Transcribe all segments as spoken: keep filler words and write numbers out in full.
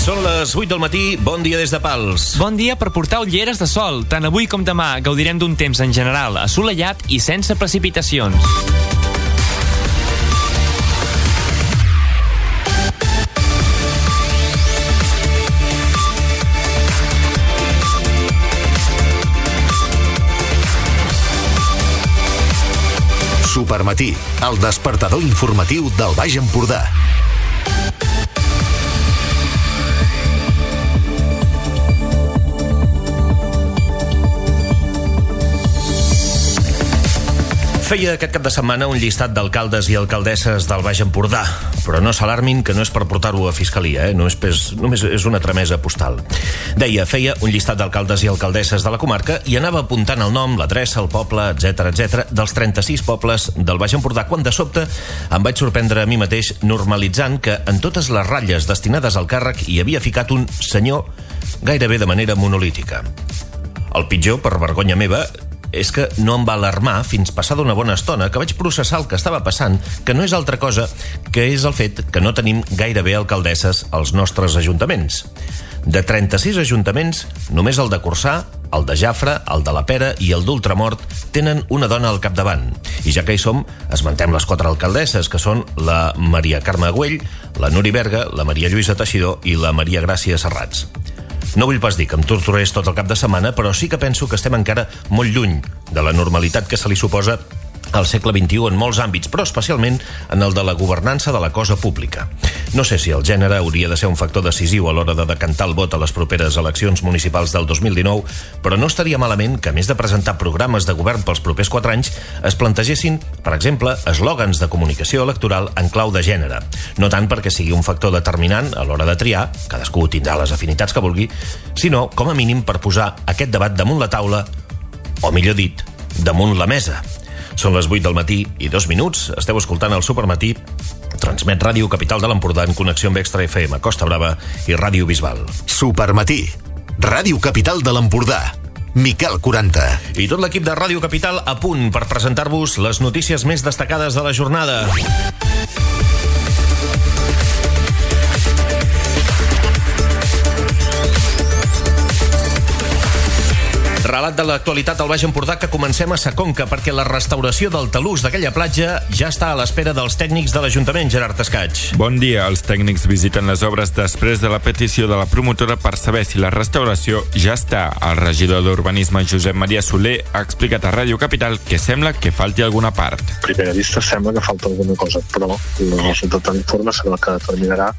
Són les vuit del matí, bon dia des de Pals. Bon dia per portar ulleres de sol. Tant avui com demà gaudirem d'un temps en general assolellat i sense precipitacions. Supermatí, el despertador informatiu del Baix Empordà. Feia aquest cap de setmana un llistat d'alcaldes i alcaldesses del Baix Empordà, però no s'alarmin que no és per portar-ho a Fiscalia, eh? no és pes, només és una tramesa postal. Deia, feia un llistat d'alcaldes i alcaldesses de la comarca i anava apuntant el nom, l'adreça, el poble, etcètera, etcètera, dels trenta-sis pobles del Baix Empordà, quan de sobte em vaig sorprendre a mi mateix normalitzant que en totes les ratlles destinades al càrrec hi havia ficat un senyor gairebé de manera monolítica. El pitjor, per vergonya meva, és que no em va alarmar fins passada una bona estona que vaig processar el que estava passant, que no és altra cosa que és el fet que no tenim gairebé alcaldesses als nostres ajuntaments. De trenta-sis ajuntaments, només el de Corçà, el de Jafre, el de la Pera i el d'Ultramort tenen una dona al capdavant. I ja que hi som, esmentem les quatre alcaldesses, que són la Maria Carme Güell, la Nuri Berga, la Maria Lluïsa Teixidor i la Maria Gràcia Serrats. No vull pas dir que em torturés tot el cap de setmana, però sí que penso que estem encara molt lluny de la normalitat que se li suposa al segle vint-i-u en molts àmbits, però especialment en el de la governança de la cosa pública. No sé si el gènere hauria de ser un factor decisiu a l'hora de decantar el vot a les properes eleccions municipals del dos mil dinou, però no estaria malament que, a més de presentar programes de govern pels propers quatre anys, es plantegessin, per exemple, eslògans de comunicació electoral en clau de gènere. No tant perquè sigui un factor determinant a l'hora de triar, cadascú tindrà les afinitats que vulgui, sinó, com a mínim, per posar aquest debat damunt la taula, o millor dit, damunt la mesa. Són les vuit del matí i dos minuts. Esteu escoltant el Supermatí. Transmet Ràdio Capital de l'Empordà en connexió amb Extra F M Costa Brava i Ràdio Bisbal. Supermatí, Ràdio Capital de l'Empordà. Miquel quaranta. I tot l'equip de Ràdio Capital a punt per presentar-vos les notícies més destacades de la jornada. Relat de l'actualitat al Baix Empordà que comencem a Sa Conca, perquè la restauració del talús d'aquella platja ja està a l'espera dels tècnics de l'Ajuntament. Gerard Escaig. Bon dia. Els tècnics visiten les obres després de la petició de la promotora per saber si la restauració ja està. El regidor d'Urbanisme, Josep Maria Soler, ha explicat a Ràdio Capital que sembla que falti alguna part. A primera vista sembla que falta alguna cosa, però el resultat de l'informe serà el que determinarà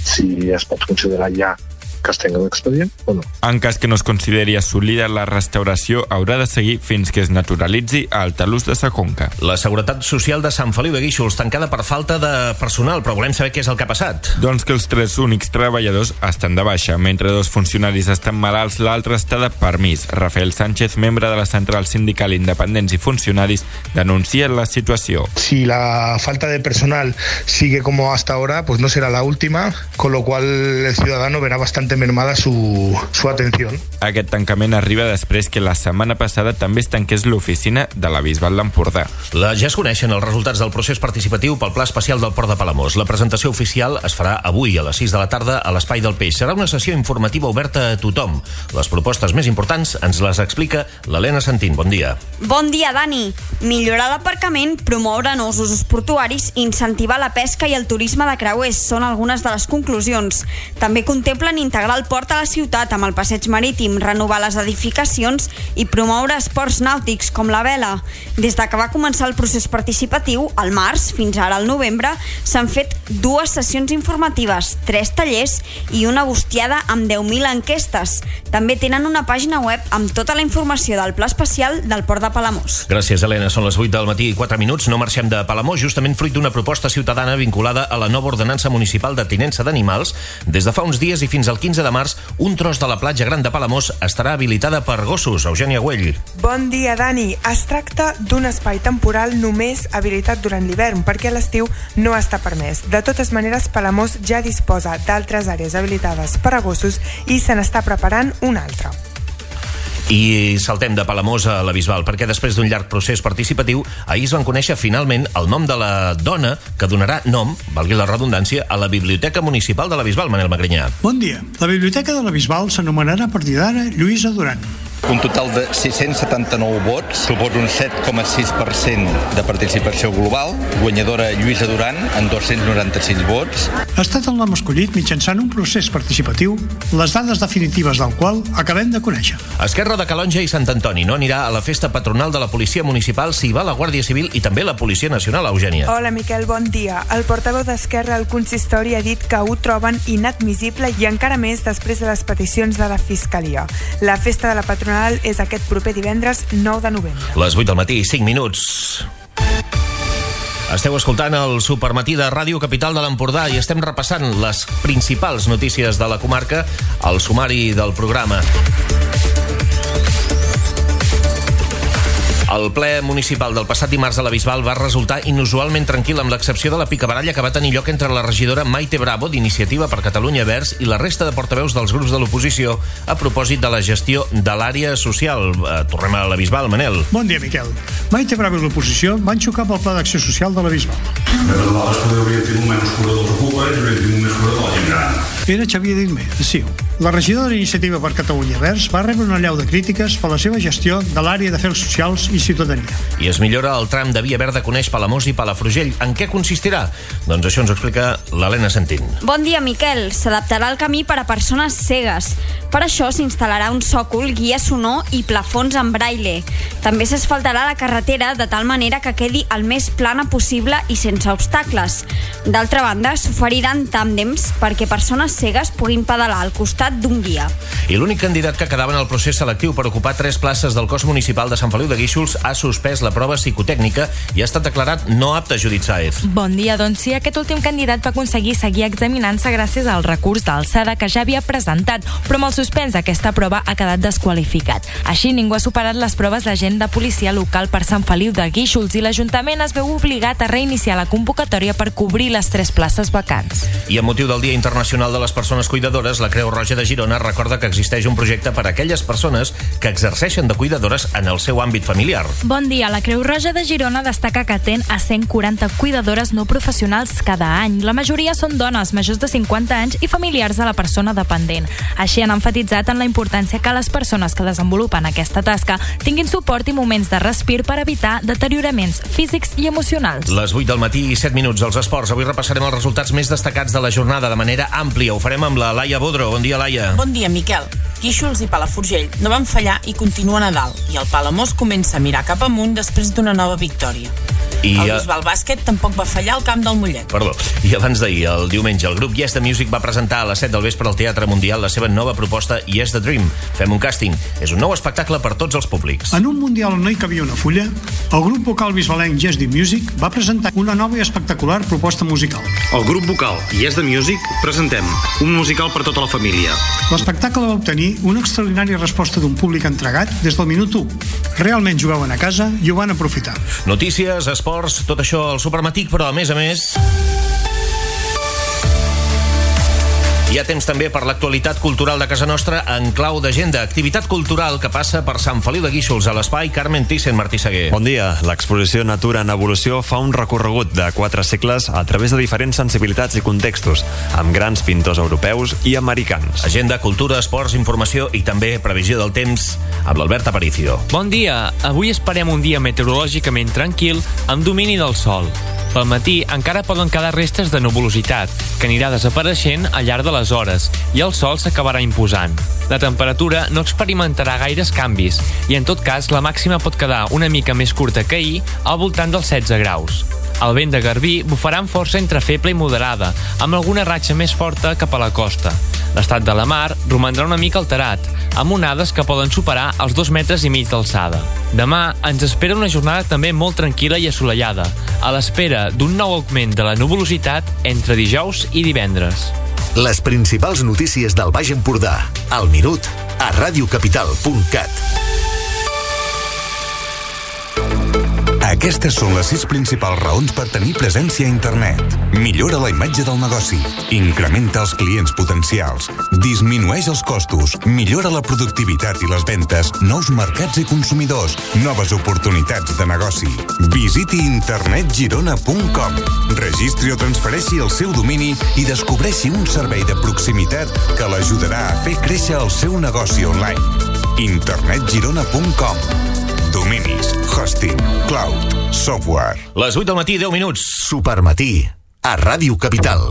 si es pot considerar ja que es tingui l'expedient o no. En cas que no es consideri assolida, la restauració haurà de seguir fins que es naturalitzi el talús de Sa Conca. La Seguretat Social de Sant Feliu de Guíxols, tancada per falta de personal, però volem saber què és el que ha passat. Doncs que els tres únics treballadors estan de baixa. Mentre dos funcionaris estan malalts, l'altre està de permís. Rafael Sánchez, membre de la Central Sindical Independents i Funcionaris, denuncia la situació. Si la falta de personal sigue como hasta ahora, pues no será la última, con lo cual el ciudadano verá bastante mermada su, su atención. Aquest tancament arriba després que la setmana passada també es tanqués l'oficina de la Bisbal d'Empordà. La, ja es coneixen els resultats del procés participatiu pel Pla Especial del Port de Palamós. La presentació oficial es farà avui a les sis de la tarda a l'Espai del Peix. Serà una sessió informativa oberta a tothom. Les propostes més importants ens les explica l'Helena Santín. Bon dia. Bon dia, Dani. Millorar l'aparcament, promoure nous usos portuaris i incentivar la pesca i el turisme de creuers són algunes de les conclusions. També contemplen integrar el port a la ciutat amb el passeig marítim, renovar les edificacions i promoure esports nàutics com la vela. Des de que va començar el procés participatiu, al març fins ara al novembre, s'han fet dues sessions informatives, tres tallers i una bustiada amb deu mil enquestes. També tenen una pàgina web amb tota la informació del Pla Especial del Port de Palamós. Gràcies, Helena. Són les vuit del matí i quatre minuts. No marxem de Palamós, justament fruit d'una proposta ciutadana vinculada a la nova ordenança municipal de tinença d'animals. Des de fa uns dies i fins al quinze de març, un tros de la platja gran de Palamós estarà habilitada per gossos. Eugènia Güell. Bon dia, Dani. Es tracta d'un espai temporal només habilitat durant l'hivern, perquè a l'estiu no està permès. De totes maneres, Palamós ja disposa d'altres àrees habilitades per a gossos i se n'està preparant una altra. I saltem de Palamós a la Bisbal, perquè després d'un llarg procés participatiu, ahir es van conèixer finalment el nom de la dona que donarà nom, valgui la redundància, a la Biblioteca Municipal de la Bisbal, Manel Magrinyà. Bon dia. La Biblioteca de la Bisbal s'anomenarà a partir d'ara Lluïsa Duran. Un total de sis-cents setanta-nou vots, suposa un set coma sis per cent de participació global. Guanyadora Lluïsa Duran, amb dos-cents noranta-sis vots. Ha estat el nom escollit mitjançant un procés participatiu, les dades definitives del qual acabem de conèixer. Esquerra de Calonja i Sant Antoni no anirà a la festa patronal de la Policia Municipal si va la Guàrdia Civil i també la Policia Nacional, Eugènia. Hola, Miquel, bon dia. El portaveu d'Esquerra al consistori ha dit que ho troben inadmissible i encara més després de les peticions de la Fiscalia. La festa de la patronal és aquest proper divendres nou de novembre. Les vuit del matí, cinc minuts. Esteu escoltant el Supermatí de Ràdio Capital de l'Empordà i estem repassant les principals notícies de la comarca al sumari del programa. El ple municipal del passat dimarts a la Bisbal va resultar inusualment tranquil, amb l'excepció de la picabaralla que va tenir lloc entre la regidora Maite Bravo, d'Iniciativa per Catalunya Verds, i la resta de portaveus dels grups de l'oposició a propòsit de la gestió de l'àrea social. Eh, tornem a la Bisbal, Manel. Bon dia, Miquel. Maite Bravo i l'oposició van xocar pel Pla d'Acció Social de la Bisbal. Nosaltres poder hauríem tingut menys corredors ocupes i hauríem tingut més corredors de la gent gran. Era Xavier Didmer, de C I U. La regidora d'Iniciativa per Catalunya Verds va rebre una llau de crítiques per la seva gestió de l'àrea d'afers socials i ciutadania. I es millora el tram de Via Verda que uneix Palamós i Palafrugell. En què consistirà? Doncs això ens ho explica l'Helena Santín. Bon dia, Miquel. S'adaptarà el camí per a persones cegues. Per això s'instal·larà un sòcol, guia sonor i plafons en braille. També s'asfaltarà la carretera de tal manera que quedi el més plana possible i sense obstacles. D'altra banda, s'oferiran tàndems perquè persones cegues puguin pedalar al costat d'un guia. I l'únic candidat que quedava en el procés selectiu per ocupar tres places del cos municipal de Sant Feliu de Guíxols ha suspès la prova psicotècnica i ha estat declarat no apte, Judit Sáez. Bon dia, doncs sí, aquest últim candidat va aconseguir seguir examinant-se gràcies al recurs d'alçada que ja havia presentat, però amb el suspens aquesta prova ha quedat desqualificat. Així, ningú ha superat les proves d'agent de policia local per Sant Feliu de Guíxols i l'Ajuntament es veu obligat a reiniciar la convocatòria per cobrir les tres places vacants. I amb motiu del Dia Internacional de les Persones Cuidadores, la Creu Roja de Girona recorda que existeix un projecte per a aquelles persones que exerceixen de cuidadores en el seu àmbit familiar. Bon dia. La Creu Roja de Girona destaca que atén a cent quaranta cuidadores no professionals cada any. La majoria són dones majors de cinquanta anys i familiars de la persona dependent. Així han emfatitzat en la importància que les persones que desenvolupen aquesta tasca tinguin suport i moments de respir per evitar deterioraments físics i emocionals. Les vuit del matí i set minuts als esports. Avui repassarem els resultats més destacats de la jornada de manera àmplia. Ho farem amb la Laia Bodro. Bon dia, Laia. Bon dia, Miquel. Guíxols i Palafrugell no van fallar i continuen a dalt, i el Palamós comença a mirar cap amunt després d'una nova victòria. I el Bisbal Bàsquet tampoc va fallar al camp del Mollet. Perdó. I abans d'ahir, el diumenge, el grup Yes The Music va presentar a les set del vespre al Teatre Mundial la seva nova proposta Yes The Dream. Fem un càsting. És un nou espectacle per tots els públics. En un Mundial on no hi cabia una fulla, el grup vocal bisbalenc Yes The Music va presentar una nova i espectacular proposta musical. El grup vocal Yes The Music presentem un musical per tota la família. L'espectacle va obtenir una extraordinària resposta d'un públic entregat des del minut u. Realment jugaven a casa i ho van aprofitar. Notícies, esports, tot això al Supermatí, però a més a més hi ha temps també per l'actualitat cultural de casa nostra en clau d'agenda. Activitat cultural que passa per Sant Feliu de Guíxols a l'espai Carmen Thyssen, Martí Seguer. Bon dia. L'exposició Natura en Evolució fa un recorregut de quatre segles a través de diferents sensibilitats i contextos, amb grans pintors europeus i americans. Agenda, cultura, esports, informació i també previsió del temps amb l'Albert Aparicio. Bon dia. Avui esperem un dia meteorològicament tranquil amb domini del sol. Pel matí encara poden quedar restes de nuvolositat, que anirà desapareixent al llarg de les hores, i el sol s'acabarà imposant. La temperatura no experimentarà gaires canvis, i en tot cas la màxima pot quedar una mica més curta que ahir, al voltant dels setze graus. El vent de Garbí bufarà amb força entre feble i moderada, amb alguna ratxa més forta cap a la costa. L'estat de la mar romandrà una mica alterat, amb onades que poden superar els dos metres i mig d'alçada. Demà ens espera una jornada també molt tranquil·la i assolellada, a l'espera d'un nou augment de la nuvolositat entre dijous i divendres. Les principals notícies del Baix Empordà, al minut, a radiocapital punt cat. Aquestes són les sis principals raons per tenir presència a internet. Millora la imatge del negoci, incrementa els clients potencials, disminueix els costos, millora la productivitat i les ventes, nous mercats i consumidors, noves oportunitats de negoci. Visiti internet girona punt com, registri o transfereixi el seu domini i descobreixi un servei de proximitat que l'ajudarà a fer créixer el seu negoci online. internet girona punt com. Dominis, hosting, cloud, software. Les vuit del matí, deu minuts. Supermatí, a Ràdio Capital.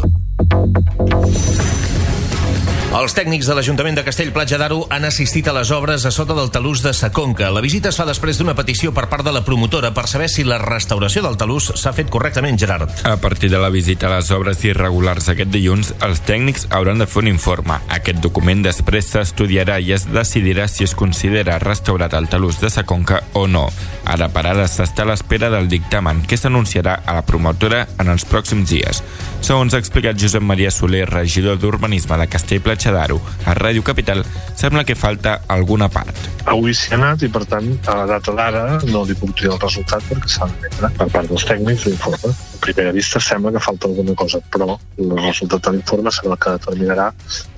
Els tècnics de l'Ajuntament de Castell-Platja d'Aro han assistit a les obres a sota del talús de Sa Conca. La visita es fa després d'una petició per part de la promotora per saber si la restauració del talús s'ha fet correctament, Gerard. A partir de la visita a les obres irregulars aquest dilluns, els tècnics hauran de fer un informe. Aquest document després s'estudiarà i es decidirà si es considera restaurat el talús de Sa Conca o no. Ara per ara s'està a l'espera del dictamen, que s'anunciarà a la promotora en els pròxims dies. Segons ha explicat Josep Maria Soler, regidor d'Urbanisme de Castell-Platja d'Aro, a Ràdio Capital, sembla que falta alguna part. Avui s'hi ha anat i, per tant, a la data d'ara no li puc dir el resultat perquè s'ha d'emetre per part dels tècnics l'informe. A primera vista sembla que falta alguna cosa, però el resultat de l'informe serà el que determinarà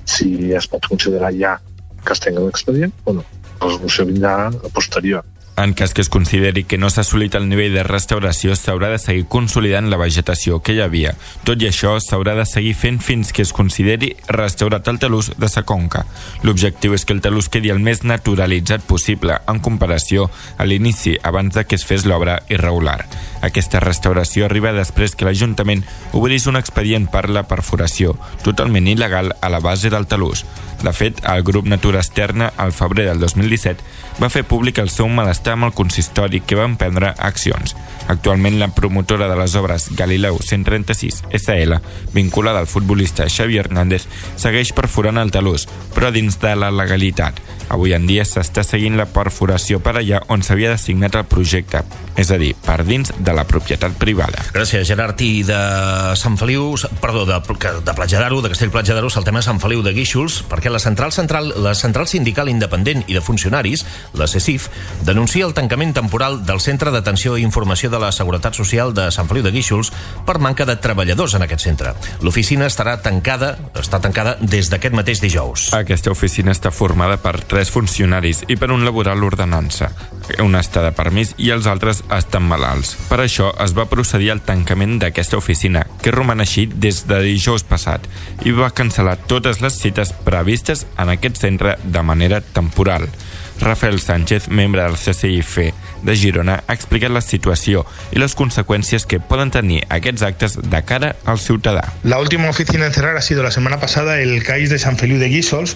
si es pot considerar ja que es tenga l'expedient o no. La resolució vindrà a posterior. En cas que es consideri que no s'ha assolit el nivell de restauració, s'haurà de seguir consolidant la vegetació que hi havia. Tot i això, s'haurà de seguir fent fins que es consideri restaurat el talús de Sa Conca. L'objectiu és que el talús quedi el més naturalitzat possible en comparació a l'inici abans de que es fes l'obra irregular. Aquesta restauració arriba després que l'Ajuntament obrís un expedient per la perforació, totalment il·legal, a la base del talús. De fet, el grup Natura Externa, al febrer del dos mil disset, va fer públic el seu malestar amb el consistori, que va emprendre accions. Actualment, la promotora de les obres Galileu cent trenta-sis S L, vinculada al futbolista Xavi Hernández, segueix perforant el talús, però dins de la legalitat. Avui en dia s'està seguint la perforació per allà on s'havia designat el projecte, és a dir, per dins de la propietat privada. Gràcies, Gerard. I de Sant Feliu, perdó, de, de Platja d'Aro, de Castell-Platja d'Aro, saltem a Sant Feliu de Guíxols, perquè la central, central, la central sindical independent i de funcionaris, la C E S I F, denuncia el tancament temporal del Centre d'Atenció i Informació de la Seguretat Social de Sant Feliu de Guíxols per manca de treballadors en aquest centre. L'oficina estarà tancada, està tancada des d'aquest mateix dijous. Aquesta oficina està formada per tres funcionaris i per un laboral l'ordenança. Un està de permís i els altres estan malalts. Per això es va procedir al tancament d'aquesta oficina, que roman així des de dijous passat, i va cancel·lar totes les cites previstes en aquest centre de manera temporal. Rafael Sánchez, membre del C C I F de Girona, ha explicat la situació y las consecuencias que puedan tenir aquests actes de cara al ciutadà. La última oficina en cerrar ha sido la semana pasada el C A I S de Sant Feliu de Guíxols,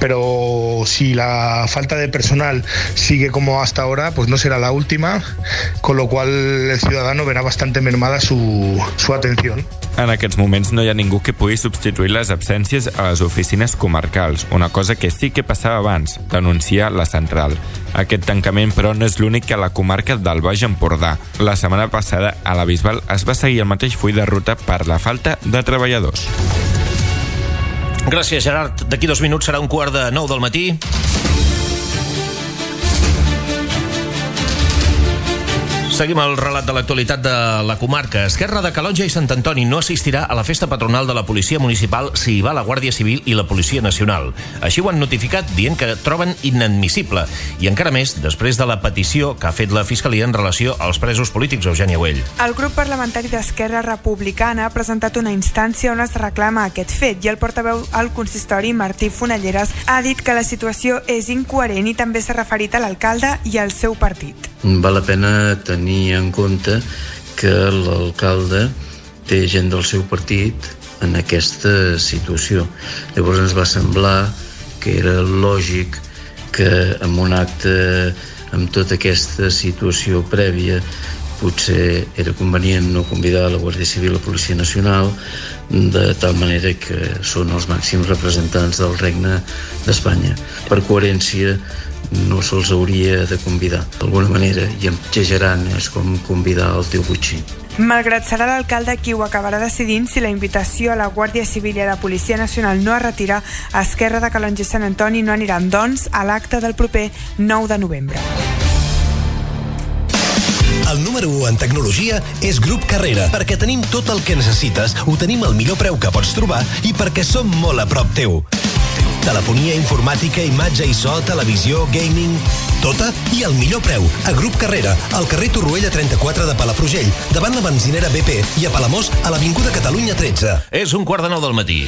pero si la falta de personal sigue como hasta ahora, pues no será la última, con lo cual el ciudadano verá bastante mermada su, su atención. En aquests moments no hi ha ningú que pugui substituir les absències a les oficines comarcals, una cosa que sí que passava abans, denuncia la central. Aquest tancament, però, no és l'únic que a la comarca del Baix Empordà. La setmana passada, a la Bisbal, es va seguir el mateix full de ruta per la falta de treballadors. Gràcies, Gerard. D'aquí dos minuts serà un quart de nou del matí. Seguim el relat de l'actualitat de la comarca. Esquerra de Calonja i Sant Antoni no assistirà a la festa patronal de la Policia Municipal si hi va la Guàrdia Civil i la Policia Nacional. Així ho han notificat, dient que troben inadmissible. I encara més, després de la petició que ha fet la Fiscalia en relació als presos polítics. Eugènia Güell. El grup parlamentari d'Esquerra Republicana ha presentat una instància on es reclama aquest fet i el portaveu al consistori, Martí Fonelleres, ha dit que la situació és incoherent i també s'ha referit a l'alcalde i al seu partit. Val la pena tenir en compte que l'alcalde té gent del seu partit en aquesta situació. Llavors ens va semblar que era lògic que en un acte amb tota aquesta situació prèvia potser era convenient no convidar la Guàrdia Civil i la Policia Nacional, de tal manera que són els màxims representants del Regne d'Espanya. Per coherència no se'ls hauria de convidar. D'alguna manera, i exagerant, és com convidar el teu butxí. Malgrat serà l'alcalde qui ho acabarà decidint, si la invitació a la Guàrdia Civil i a la Policia Nacional no es retira, Esquerra de Calonja i Sant Antoni no aniran, doncs, a l'acte del proper nou de novembre. El número u en tecnologia és Grup Carrera, perquè tenim tot el que necessites, ho tenim al millor preu que pots trobar i perquè som molt a prop teu. Telefonia, informàtica, imatge i so, televisió, gaming... Tota i al millor preu. A Grup Carrera, al carrer Torroella trenta-quatre de Palafrugell, davant la benzinera B P, i a Palamós, a l'Avinguda Catalunya tretze. És un quart de nou del matí.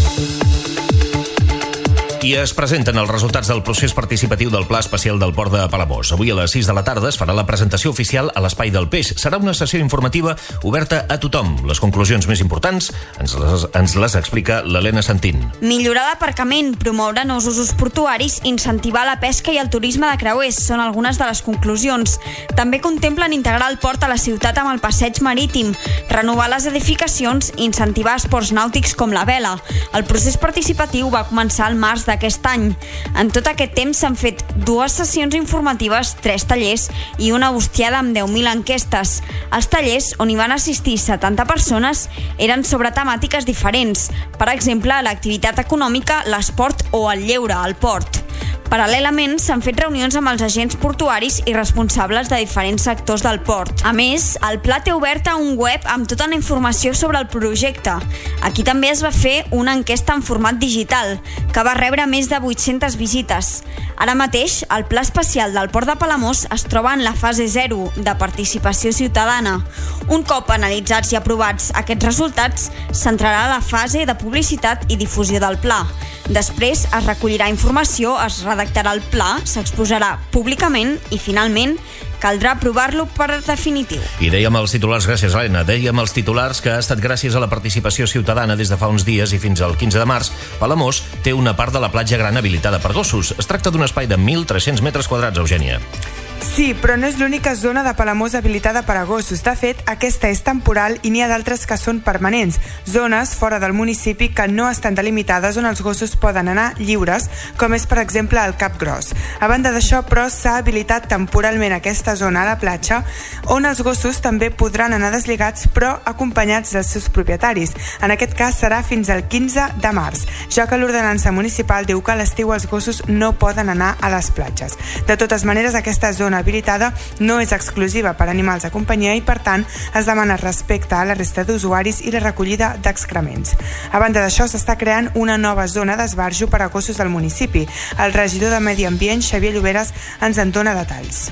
I es presenten els resultats del procés participatiu del Pla Especial del Port de Palamós. Avui a les sis de la tarda es farà la presentació oficial a l'Espai del Peix. Serà una sessió informativa oberta a tothom. Les conclusions més importants ens les, ens les explica l'Helena Santín. Millorar l'aparcament, promoure nous usos portuaris, incentivar la pesca i el turisme de creuers són algunes de les conclusions. També contemplen integrar el port a la ciutat amb el passeig marítim, renovar les edificacions i incentivar esports nàutics com la vela. El procés participatiu va començar al març d'aquest any. En tot aquest temps s'han fet dues sessions informatives, tres tallers i una hostiada amb deu mil enquestes. Els tallers, on hi van assistir setanta persones, eren sobre temàtiques diferents. Per exemple, l'activitat econòmica, l'esport o el lleure al port. Paral·lelament, s'han fet reunions amb els agents portuaris i responsables de diferents sectors del port. A més, el Pla té oberta un web amb tota la informació sobre el projecte. Aquí també es va fer una enquesta en format digital, que va rebre més de vuit-centes visites. Ara mateix, el Pla Especial del Port de Palamós es troba en la fase zero de participació ciutadana. Un cop analitzats i aprovats aquests resultats, s'entrarà a la fase de publicitat i difusió del pla. Després es recollirà informació, es redactarà el pla, s'exposarà públicament i, finalment, caldrà aprovar-lo per definitiu. I dèiem els titulars, gràcies Helena, dèiem els titulars que ha estat gràcies a la participació ciutadana des de fa uns dies i fins al quinze de març, Palamós té una part de la platja gran habilitada per gossos. Es tracta d'un espai de mil tres-cents metres quadrats, Eugènia. Sí, però no és l'única zona de Palamós habilitada per a gossos. De fet, aquesta és temporal i n'hi ha d'altres que són permanents. Zones fora del municipi que no estan delimitades on els gossos poden anar lliures, com és, per exemple, el Cap Gros. A banda d'això, però, s'ha habilitat temporalment aquesta zona a la platja, on els gossos també podran anar deslligats, però acompanyats dels seus propietaris. En aquest cas serà fins al quinze de març, ja que l'ordenança municipal diu que a l'estiu els gossos no poden anar a les platges. De totes maneres, aquesta zona habilitada no és exclusiva per animals de companyia i, per tant, es demana respecte a la resta d'usuaris i la recollida d'excrements. A banda d'això, s'està creant una nova zona d'esbarjo per a gossos del municipi. El regidor de Medi Ambient, Xavier Lloberes, ens en dona detalls.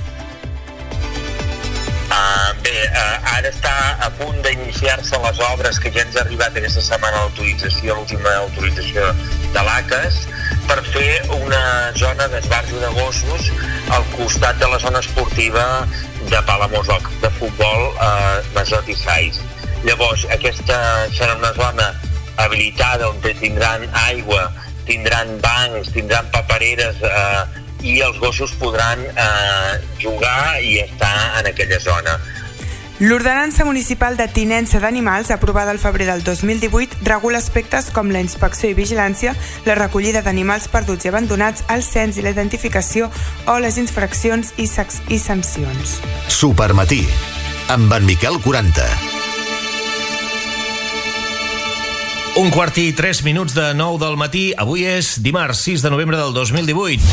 Uh, bé, uh, ara està a punt d'iniciar-se les obres que ja ens ha arribat aquesta setmana l'autorització, l'última autorització de l'A C A S, per fer una zona d'esbarjo de gossos al costat de la zona esportiva de Palamós, del camp de futbol eh, Masot i Sais. Llavors, aquesta serà una zona habilitada on tindran aigua, tindran bancs, tindran papereres eh, i els gossos podran eh, jugar i estar en aquella zona. L'ordenança municipal de tinença d'animals, aprovada al febrer del dos mil divuit, regula aspectes com la inspecció i vigilància, la recollida d'animals perduts i abandonats, el cens i la identificació o les infraccions i, i sancions. Supermatí, amb en Miquel quaranta. Un quart i tres minuts de nou del matí. Avui és dimarts sis de novembre del dos mil divuit.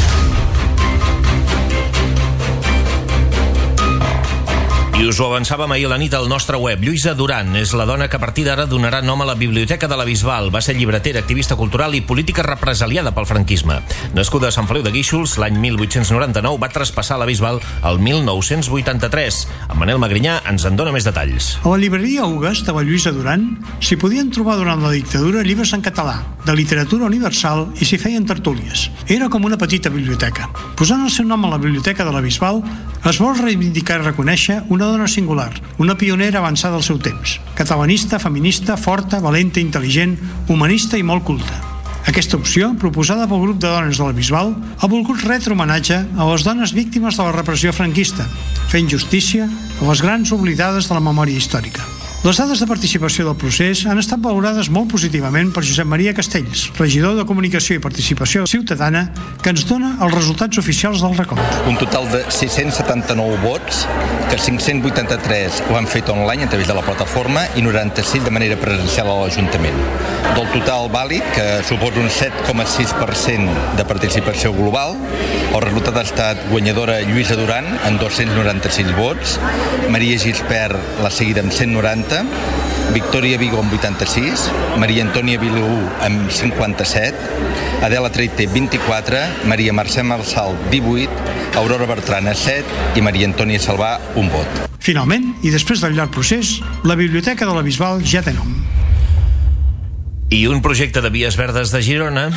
I us ho avançàvem ahir a la nit al nostre web. Lluïsa Duran és la dona que a partir d'ara donarà nom a la Biblioteca de la Bisbal. Va ser llibretera, activista cultural i política represaliada pel franquisme. Nascuda a Sant Feliu de Guíxols, l'any mil vuit-cents noranta-nou, va traspassar la Bisbal el mil nou-cents vuitanta-tres. En Manel Magrinyà ens en dona més detalls. A la llibreria Ugues de la Lluïsa Duran s'hi podien trobar durant la dictadura llibres en català, de literatura universal, i s'hi feien tertúlies. Era com una petita biblioteca. Posant el seu nom a la Biblioteca de la Bisbal, es vol reivindicar i reconèixer una dona singular, una pionera avançada al seu temps, catalanista, feminista, forta, valenta, intel·ligent, humanista i molt culta. Aquesta opció, proposada pel grup de dones de la Bisbal, ha volgut retre homenatge a les dones víctimes de la repressió franquista, fent justícia a les grans oblidades de la memòria històrica. Les dades de participació del procés han estat valorades molt positivament per Josep Maria Castells, regidor de Comunicació i Participació Ciutadana, que ens dona els resultats oficials del recompte. Un total de sis-cents setanta-nou vots, que cinc-cents vuitanta-tres ho han fet online a través de la plataforma i noranta-sis de manera presencial a l'Ajuntament. del total vàlid, que suposa un set coma sis per cent de participació global. El resultat ha estat guanyadora Lluïsa Duran, amb dos-cents noranta-sis vots, Maria Gispert la seguida amb cent noranta, Victòria Vigo amb vuitanta-sis, Maria Antònia Vilú amb cinquanta-set, Adela Treite vint-i-quatre, Maria Mercè Marçal divuit, Aurora Bertrana set i Maria Antònia Salvà un vot. Finalment, i després del llarg procés, la Biblioteca de la Bisbal ja té nom. I un projecte de vies verdes de Girona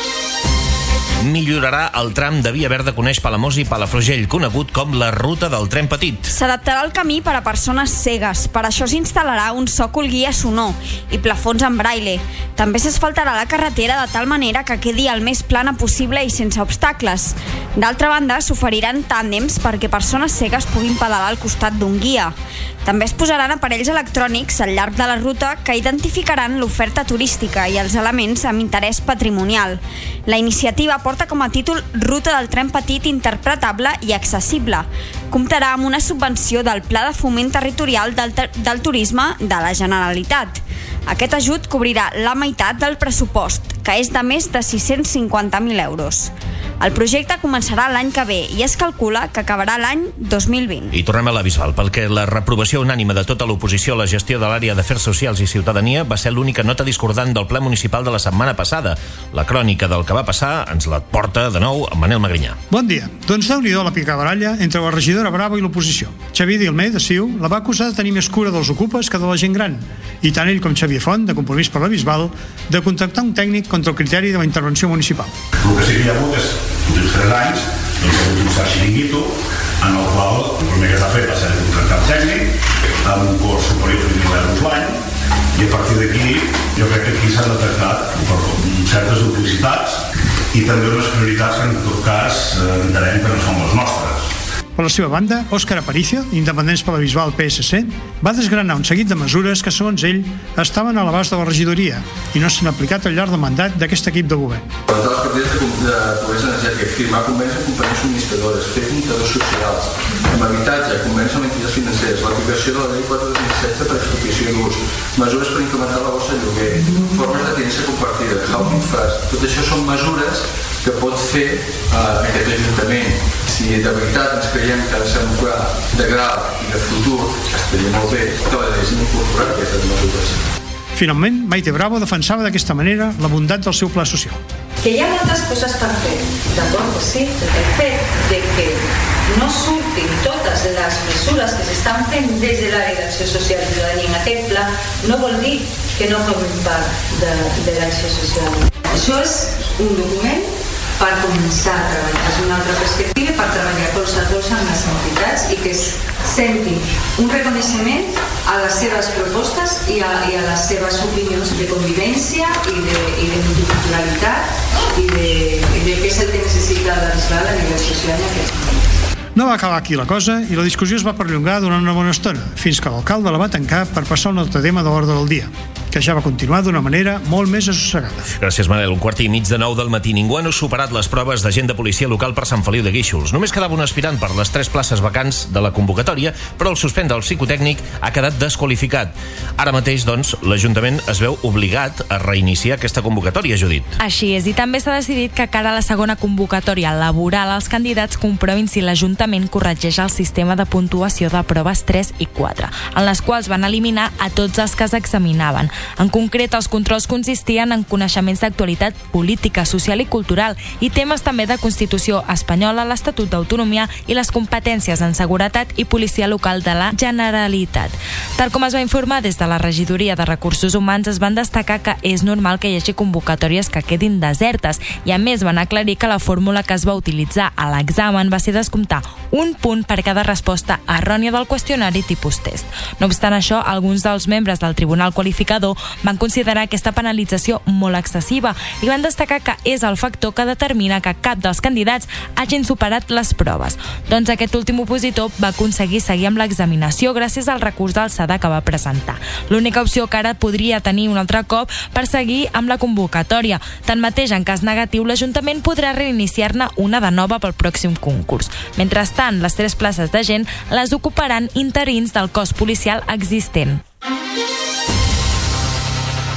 millorarà el tram de Via Verda que uneix Palamós i Palafrugell, conegut com la Ruta del Tren Petit. S'adaptarà el camí per a persones cegues. Per això s'instal·larà un sòcol guia sonor i plafons en braille. També s'asfaltarà la carretera de tal manera que quedi el més plana possible i sense obstacles. D'altra banda, s'oferiran tàndems perquè persones cegues puguin pedalar al costat d'un guia. També es posaran aparells electrònics al llarg de la ruta que identificaran l'oferta turística i els elements amb interès patrimonial. La iniciativa porta com a títol Ruta del Tren Petit interpretable i accessible. Comptarà amb una subvenció del Pla de Foment Territorial del, del Turisme de la Generalitat. Aquest ajut cobrirà la meitat del pressupost, que és de més de sis-cents cinquanta mil euros. El projecte començarà l'any que ve i es calcula que acabarà l'any dos mil vint. I tornem a la Bisbal, perquè la reprovació unànime de tota l'oposició a la gestió de l'àrea d'Afers Socials i Ciutadania va ser l'única nota discordant del ple municipal de la setmana passada. La crònica del que va passar ens la porta de nou en Manel Magrinyà. Bon dia. Doncs déu-n'hi-do la picabaralla entre la regidora Bravo i l'oposició. Xavier Dilmé, de C I U, la va acusar de tenir més cura dels ocupes que de la gent gran. I tant ell com Xavier Font, de Compromís per la Bisbal, de contractar un tècnic contra el criteri de la intervenció municipal. El que sí que hi ha hagut és, uns tres anys, doncs hi ha hagut un cert xiringuito, en el qual el primer que s'ha fet va ser contractar un tècnic, amb un cost superior a vint mil euros l'any, i a partir d'aquí jo crec que aquí s'han detectat per certes duplicitats i també unes prioritats que en tot cas entenem que no són les nostres. Per la seva banda, Òscar Aparicio, Independents per la Bisbal P S C, va desgranar un seguit de mesures que, segons ell, estaven a l'abast de la regidoria i no s'han aplicat al llarg del mandat d'aquest equip de govern. Per les partides de pobresa energètica, firmar convenis amb companyies subministradores, fer comptadors socials, amb habitatge, convenis amb entitats financeres, l'aplicació de la llei quatre dos mil setze per expropiació d'ús, mesures per incrementar la bossa de lloguer, formes de tinença compartida, housing first, tot això són mesures que pot fer uh, aquest Ajuntament. Si de veritat ens creiem que ha de ser un pla de grau i de futur, que estaria molt bé que l'haguéssim incorporat aquestes mesures. Finalment, Maite Bravo defensava d'aquesta manera la bondat del seu pla social. Que hi ha moltes coses per fer, d'acord? Sí, el fet de que no surtin totes les mesures que s'estan fent des de l'àrea d'acció social i ciutadania en aquest pla no vol dir que no formin part de, de l'acció social. Això és un document per començar a treballar. És una altra perspectiva per treballar colze a colze amb les entitats i que es senti un reconeixement a les seves propostes i a, i a les seves opinions de convivència i de, i de multiculturalitat i de, i de què és el que necessita la Bisbal a nivell social en aquest moment. No va acabar aquí la cosa i la discussió es va perllongar durant una bona estona, fins que l'alcalde la va tancar per passar un altre tema de l'ordre del dia, que ja va continuar d'una manera molt més assossegada. Gràcies, Manel. Un quart i mig de nou del matí. Ningú ha superat les proves d'agent de policia local per Sant Feliu de Guíxols. Només quedava un aspirant per les tres places vacants de la convocatòria, però el suspens del psicotècnic ha quedat desqualificat. Ara mateix, doncs, l'Ajuntament es veu obligat a reiniciar aquesta convocatòria, Judit. Així és, i també s'ha decidit que cara a la segona convocatòria laboral els candidats comprovin si l'Ajuntament corregeix el sistema de puntuació de proves tres i quatre, en les quals van eliminar a tots els que s'examinaven. En concret, els controls consistien en coneixements d'actualitat política, social i cultural i temes també de Constitució espanyola, l'Estatut d'Autonomia i les competències en seguretat i policia local de la Generalitat. Tal com es va informar des de la Regidoria de Recursos Humans, es van destacar que és normal que hi hagi convocatòries que quedin desertes i, a més, van aclarir que la fórmula que es va utilitzar a l'examen va ser descomptar un punt per cada resposta errònia del qüestionari tipus test. No obstant això, alguns dels membres del Tribunal Qualificador van considerar aquesta penalització molt excessiva i van destacar que és el factor que determina que cap dels candidats hagin superat les proves. Doncs aquest últim opositor va aconseguir seguir amb l'examinació gràcies al recurs d'alçada que va presentar. L'única opció que ara podria tenir un altre cop per seguir amb la convocatòria. Tanmateix, en cas negatiu, l'Ajuntament podrà reiniciar-ne una de nova pel pròxim concurs. Mentrestant, les tres places d'agent les ocuparan interins del cos policial existent.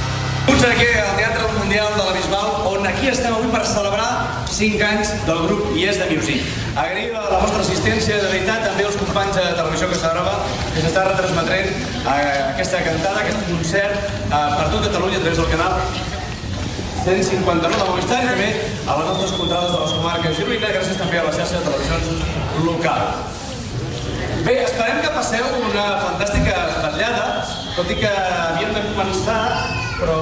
Puig aquí al Teatre Mundial de la Bisbal, on aquí estem avui per celebrar cinc anys del grup Yes The Music. Agraïm la vostra assistència, de veritat, també als companys de Televisió Costa Brava, que s'està retransmetent aquesta cantada, aquest concert per tot Catalunya a través del canal cent cinquanta-nou de Movistar i també a les nostres contrades de les comarques gironines, gràcies també a la xarxa de televisions local. Bé, esperem que passeu una fantàstica vetllada, tot i que havíem de començar, però...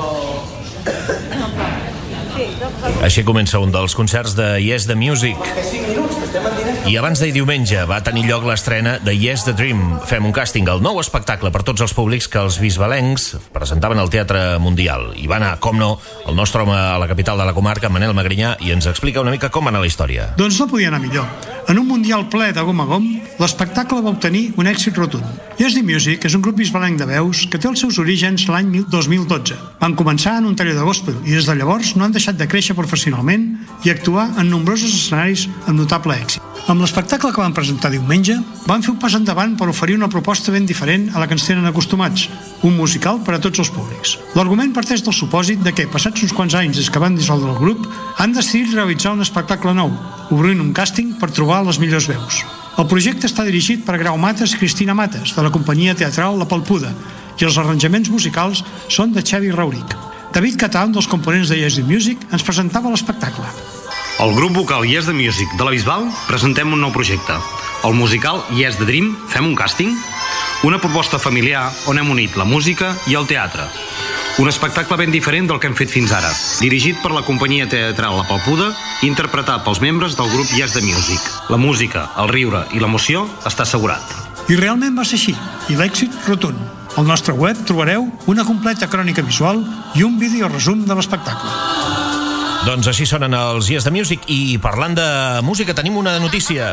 Així comença un dels concerts de Yes The Music. I abans d'ahir diumenge va tenir lloc l'estrena de Yes The Dream. Fem un càsting, el nou espectacle per tots els públics que els bisbalencs presentaven al Teatre Mundial. I va anar, com no, el nostre home a la capital de la comarca, Manel Magrinyà, i ens explica una mica com va anar la història. Doncs no podia anar millor. En un Mundial ple de gom a gom, l'espectacle va obtenir un èxit rotund. Yes The Music és un grup bisbalenc de veus que té els seus orígens l'any dos mil dotze. Van començar en un taller de gospel i des de llavors no han deixat de créixer professionalment i actuar en nombrosos escenaris amb notable èxit. Amb l'espectacle que van presentar diumenge, van fer un pas endavant per oferir una proposta ben diferent a la que ens tenen acostumats, un musical per a tots els públics. L'argument parteix del supòsit de que, passats uns quants anys des que van dissoldre el grup, han decidit realitzar un espectacle nou, obrint un càsting per trobar les millors veus. El projecte està dirigit per Grau Mates i Cristina Mates, de la companyia teatral La Palpuda, i els arranjaments musicals són de Xavi Rauric. David Catà, un dels components de Yes The Music, ens presentava l'espectacle. Al grup vocal Yes The Music de la Bisbal presentem un nou projecte. El musical Yes The Dream, fem un càsting? Una proposta familiar on hem unit la música i el teatre. Un espectacle ben diferent del que hem fet fins ara, dirigit per la companyia teatral La Palpuda i interpretat pels membres del grup Yes The Music. La música, el riure i l'emoció està assegurat. I realment va ser així, i l'èxit rotund. Al nostre web trobareu una completa crònica visual i un vídeo resum de l'espectacle. Doncs així sonen els Yes The Music, i parlant de música tenim una notícia.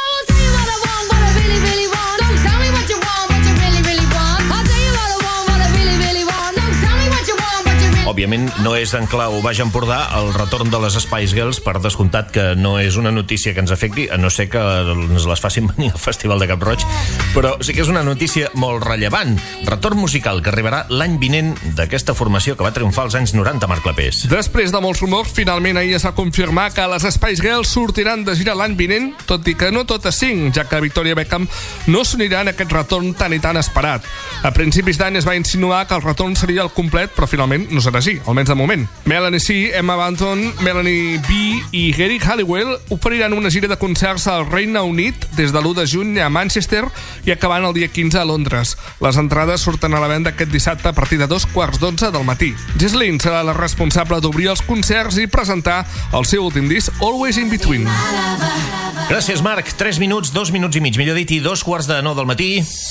Òbviament no és en clau Baix Empordà el retorn de les Spice Girls, per descomptat que no és una notícia que ens afecti, a no ser que ens les facin venir al Festival de Cap Roig, però sí que és una notícia molt rellevant. Retorn musical que arribarà l'any vinent d'aquesta formació que va triomfar als anys noranta, Marc Clapés. Després de molts rumors, finalment ahir es va confirmar que les Spice Girls sortiran de gira l'any vinent, tot i que no totes cinc, ja que Victoria Beckham no s'unirà en aquest retorn tan i tan esperat. A principis d'any es va insinuar que el retorn seria el complet, però finalment no serà així, almenys de moment. Melanie C, Emma Bunton, Melanie B i Geri Halliwell oferiran una gira de concerts al Regne Unit des de l'u de juny a Manchester i acabant el dia quinze a Londres. Les entrades surten a la venda aquest dissabte a partir de dos quarts d'onze del matí. Ghislaine serà la responsable d'obrir els concerts i presentar el seu últim disc, Always in Between. Gràcies, Marc. Tres minuts, dos minuts i mig, millor dit, i dos quarts de nou del matí.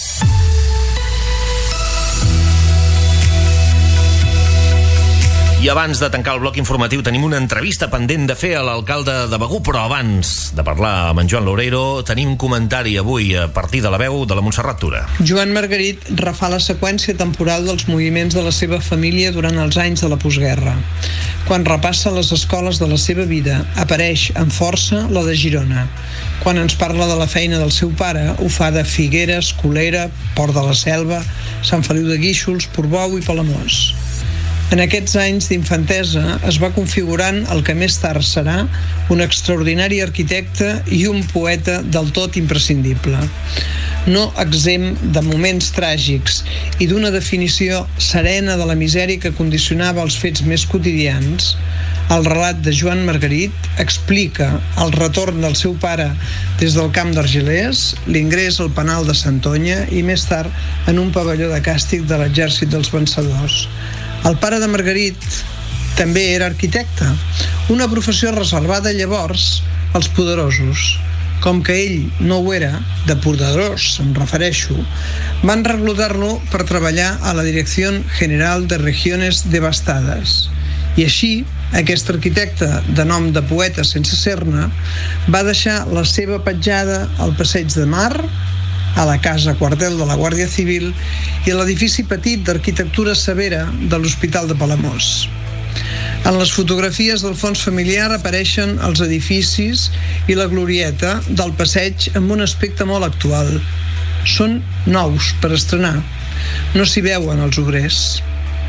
I abans de tancar el bloc informatiu tenim una entrevista pendent de fer a l'alcalde de Begur, però abans de parlar amb en Joan Loureiro tenim un comentari avui a partir de la veu de la Montserrat Tura. Joan Margarit refà la seqüència temporal dels moviments de la seva família durant els anys de la postguerra. Quan repassa les escoles de la seva vida, apareix amb força la de Girona. Quan ens parla de la feina del seu pare, ho fa de Figueres, Colera, Port de la Selva, Sant Feliu de Guíxols, Portbou i Palamós. En aquests anys d'infantesa es va configurant el que més tard serà un extraordinari arquitecte i un poeta del tot imprescindible. No exempt de moments tràgics i d'una definició serena de la misèria que condicionava els fets més quotidians, el relat de Joan Margarit explica el retorn del seu pare des del camp d'Argelers, l'ingrés al penal de Santonya i més tard en un pavelló de càstig de l'exèrcit dels vencedors. El pare de Margarit també era arquitecte, una professió reservada llavors als poderosos. Com que ell no ho era, de poderós em refereixo, van reclutar-lo per treballar a la Direcció General de Regiones Devastadas. I així, aquest arquitecte de nom de poeta sense ser-ne va deixar la seva petjada al Passeig de Mar, a la casa quartel de la Guàrdia Civil i a l'edifici petit d'arquitectura severa de l'Hospital de Palamós. En les fotografies del fons familiar apareixen els edificis i la glorieta del passeig amb un aspecte molt actual. Són nous per estrenar. No s'hi veuen els obrers.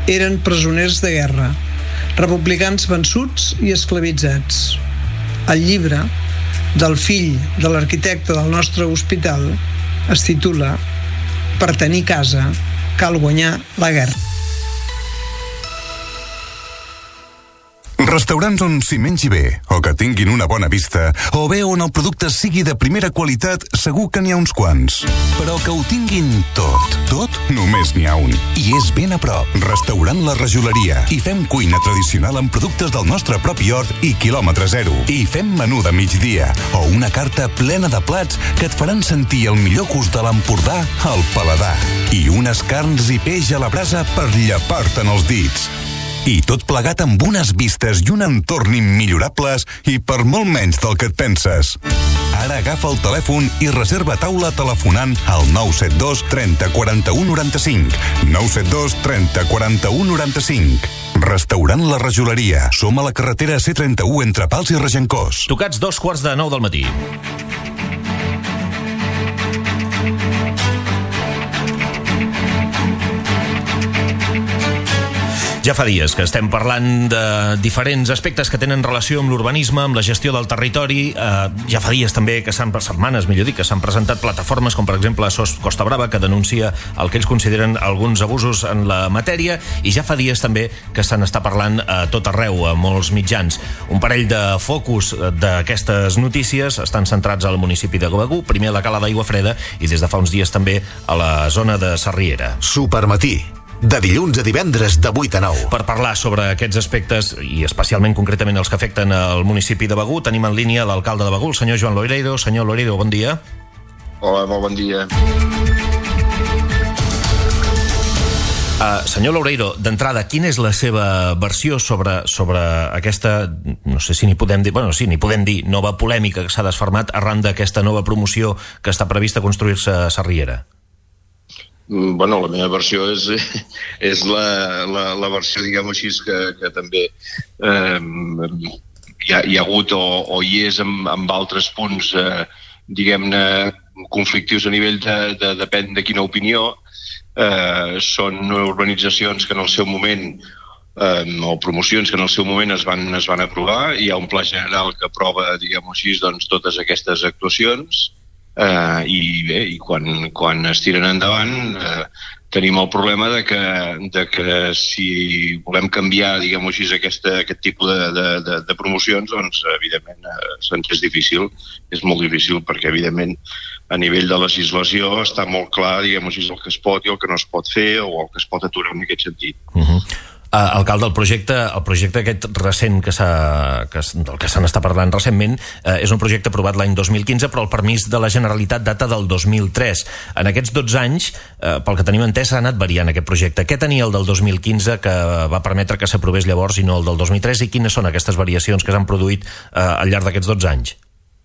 eren presoners de guerra, republicans vençuts i esclavitzats. El llibre del fill de l'arquitecte del nostre hospital es titula Per tenir casa cal guanyar la guerra. Restaurants on s'hi mengi bé, o que tinguin una bona vista, o bé on el producte sigui de primera qualitat, segur que n'hi ha uns quants. Però que ho tinguin tot, tot, només n'hi ha un. I és ben a prop. Restaurant La Rajoleria. I fem cuina tradicional amb productes del nostre propi hort i quilòmetre zero. I fem menú de migdia, o una carta plena de plats que et faran sentir el millor gust de l'Empordà al paladar. I unes carns i peix a la brasa per llepar-te'n els dits. I tot plegat amb unes vistes i un entorn immillorables i per molt menys del que et penses. Ara agafa el telèfon i reserva taula telefonant al nou set dos trenta quaranta-u noranta-cinc. nou set dos trenta quaranta-u noranta-cinc. Restaurant La Rajoleria. Som a la carretera C trenta-u entre Pals i Regencós. Tocats dos quarts de nou del matí. Ja fa dies que estem parlant de diferents aspectes que tenen relació amb l'urbanisme, amb la gestió del territori. Eh, ja fa dies també que s'han, setmanes, millor dit, que s'han presentat plataformes com per exemple S O S Costa Brava, que denuncia el que ells consideren alguns abusos en la matèria, i ja fa dies també que se n'està parlant a tot arreu, a molts mitjans. Un parell de focus d'aquestes notícies estan centrats al municipi de Begur, primer a la Cala d'Aigua Freda i des de fa uns dies també a la zona de Sarriera. Supermatí, de dilluns a divendres de vuit a nou. Per parlar sobre aquests aspectes, i especialment concretament els que afecten el municipi de Begur, tenim en línia l'alcalde de Begur, el senyor Joan Loreiro. Senyor Loreiro, bon dia. Hola, molt bon dia. Uh, senyor Loureiro, d'entrada, quina és la seva versió sobre, sobre aquesta, no sé si n'hi podem dir, bueno, sí, n'hi podem dir, nova polèmica que s'ha desfermat arran d'aquesta nova promoció que està prevista construir-se a Sarriera? Bueno, la meva versió és, és la, la, la versió, diguem-ho així, que, que també eh, hi, ha, hi ha hagut o, o hi és amb, amb altres punts, eh, diguem-ne, conflictius a nivell de, de depèn de quina opinió. Eh, són urbanitzacions que en el seu moment, eh, o promocions que en el seu moment es van, es van aprovar. Hi ha un pla general que aprova, diguem-ho així, doncs, totes aquestes actuacions. Uh, i bé, i quan, quan es tiren endavant uh, tenim el problema de que, de que si volem canviar, diguem-ho així, aquesta, aquest tipus de, de, de, de promocions, doncs evidentment uh, se'ns és difícil, és molt difícil perquè evidentment a nivell de legislació està molt clar, diguem-ho així, el que es pot i el que no es pot fer o el que es pot aturar en aquest sentit. Uh-huh. Uh, alcalde, el projecte, el projecte aquest recent que s'ha, que, del que se n'està parlant recentment uh, és un projecte aprovat l'any dos mil quinze, però el permís de la Generalitat data del dos mil tres. En aquests dotze anys, uh, pel que tenim entès, s'ha anat variant aquest projecte. Què tenia el del dos mil quinze que va permetre que s'aprovés llavors i no el del dos mil tres, i quines són aquestes variacions que s'han produït uh, al llarg d'aquests dotze anys?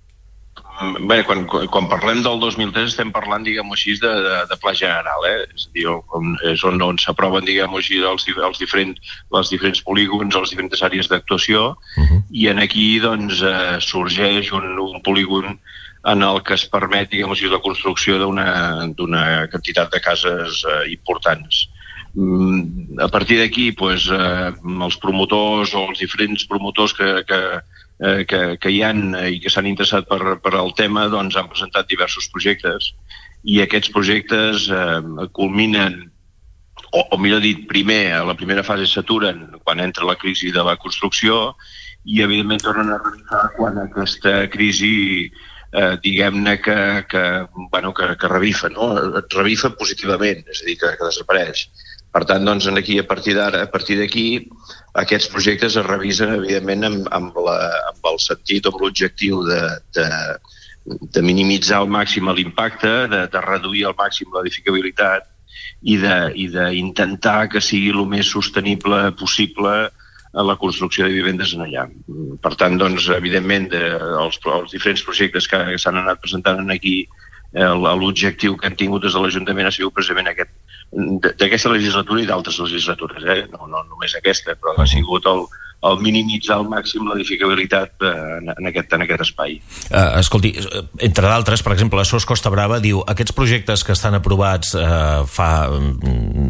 Bé, quan, quan parlem del dos mil tres estem parlant, diguem-ho així, de, de, de pla general, eh? És a dir, on, és on, on s'aproven, diguem-ho així, els, els diferents, les diferents polígons, les diferents àrees d'actuació, uh-huh. I en aquí, doncs, eh, sorgeix un, un polígon en el que es permet, diguem-ho així, la construcció d'una d'una quantitat de cases eh, importants. Mm, a partir d'aquí, doncs, eh, els promotors o els diferents promotors que, que Eh, que, que hi ha i que s'han interessat per, per el tema, doncs han presentat diversos projectes i aquests projectes eh, culminen, o, o millor dit, primer, a la primera fase s'aturen quan entra la crisi de la construcció i evidentment tornen a revisar quan aquesta crisi eh, diguem-ne que, que, bueno, que, que revifa, no? Revifa positivament, és a dir, que, que desapareix. Per tant, doncs, aquí, a partir d'ara, a partir d'aquí, aquests projectes es revisen, evidentment, amb, amb, la, amb el sentit, amb l'objectiu de, de, de minimitzar al màxim l'impacte, de, de reduir al màxim l'edificabilitat i d'intentar que sigui el més sostenible possible a la construcció de vivendes en allà. Per tant, doncs, evidentment, de, els, els diferents projectes que, que s'han anat presentant aquí, l'objectiu que han tingut des de l'Ajuntament ha sigut precisament aquest, d'aquesta legislatura i d'altres legislatures, eh? no, no només aquesta, però ha sigut el, el minimitzar al màxim l'edificabilitat en, en, aquest, en aquest espai. Uh, escolti, entre d'altres, per exemple, la S O S Costa Brava diu aquests projectes que estan aprovats uh, fa um,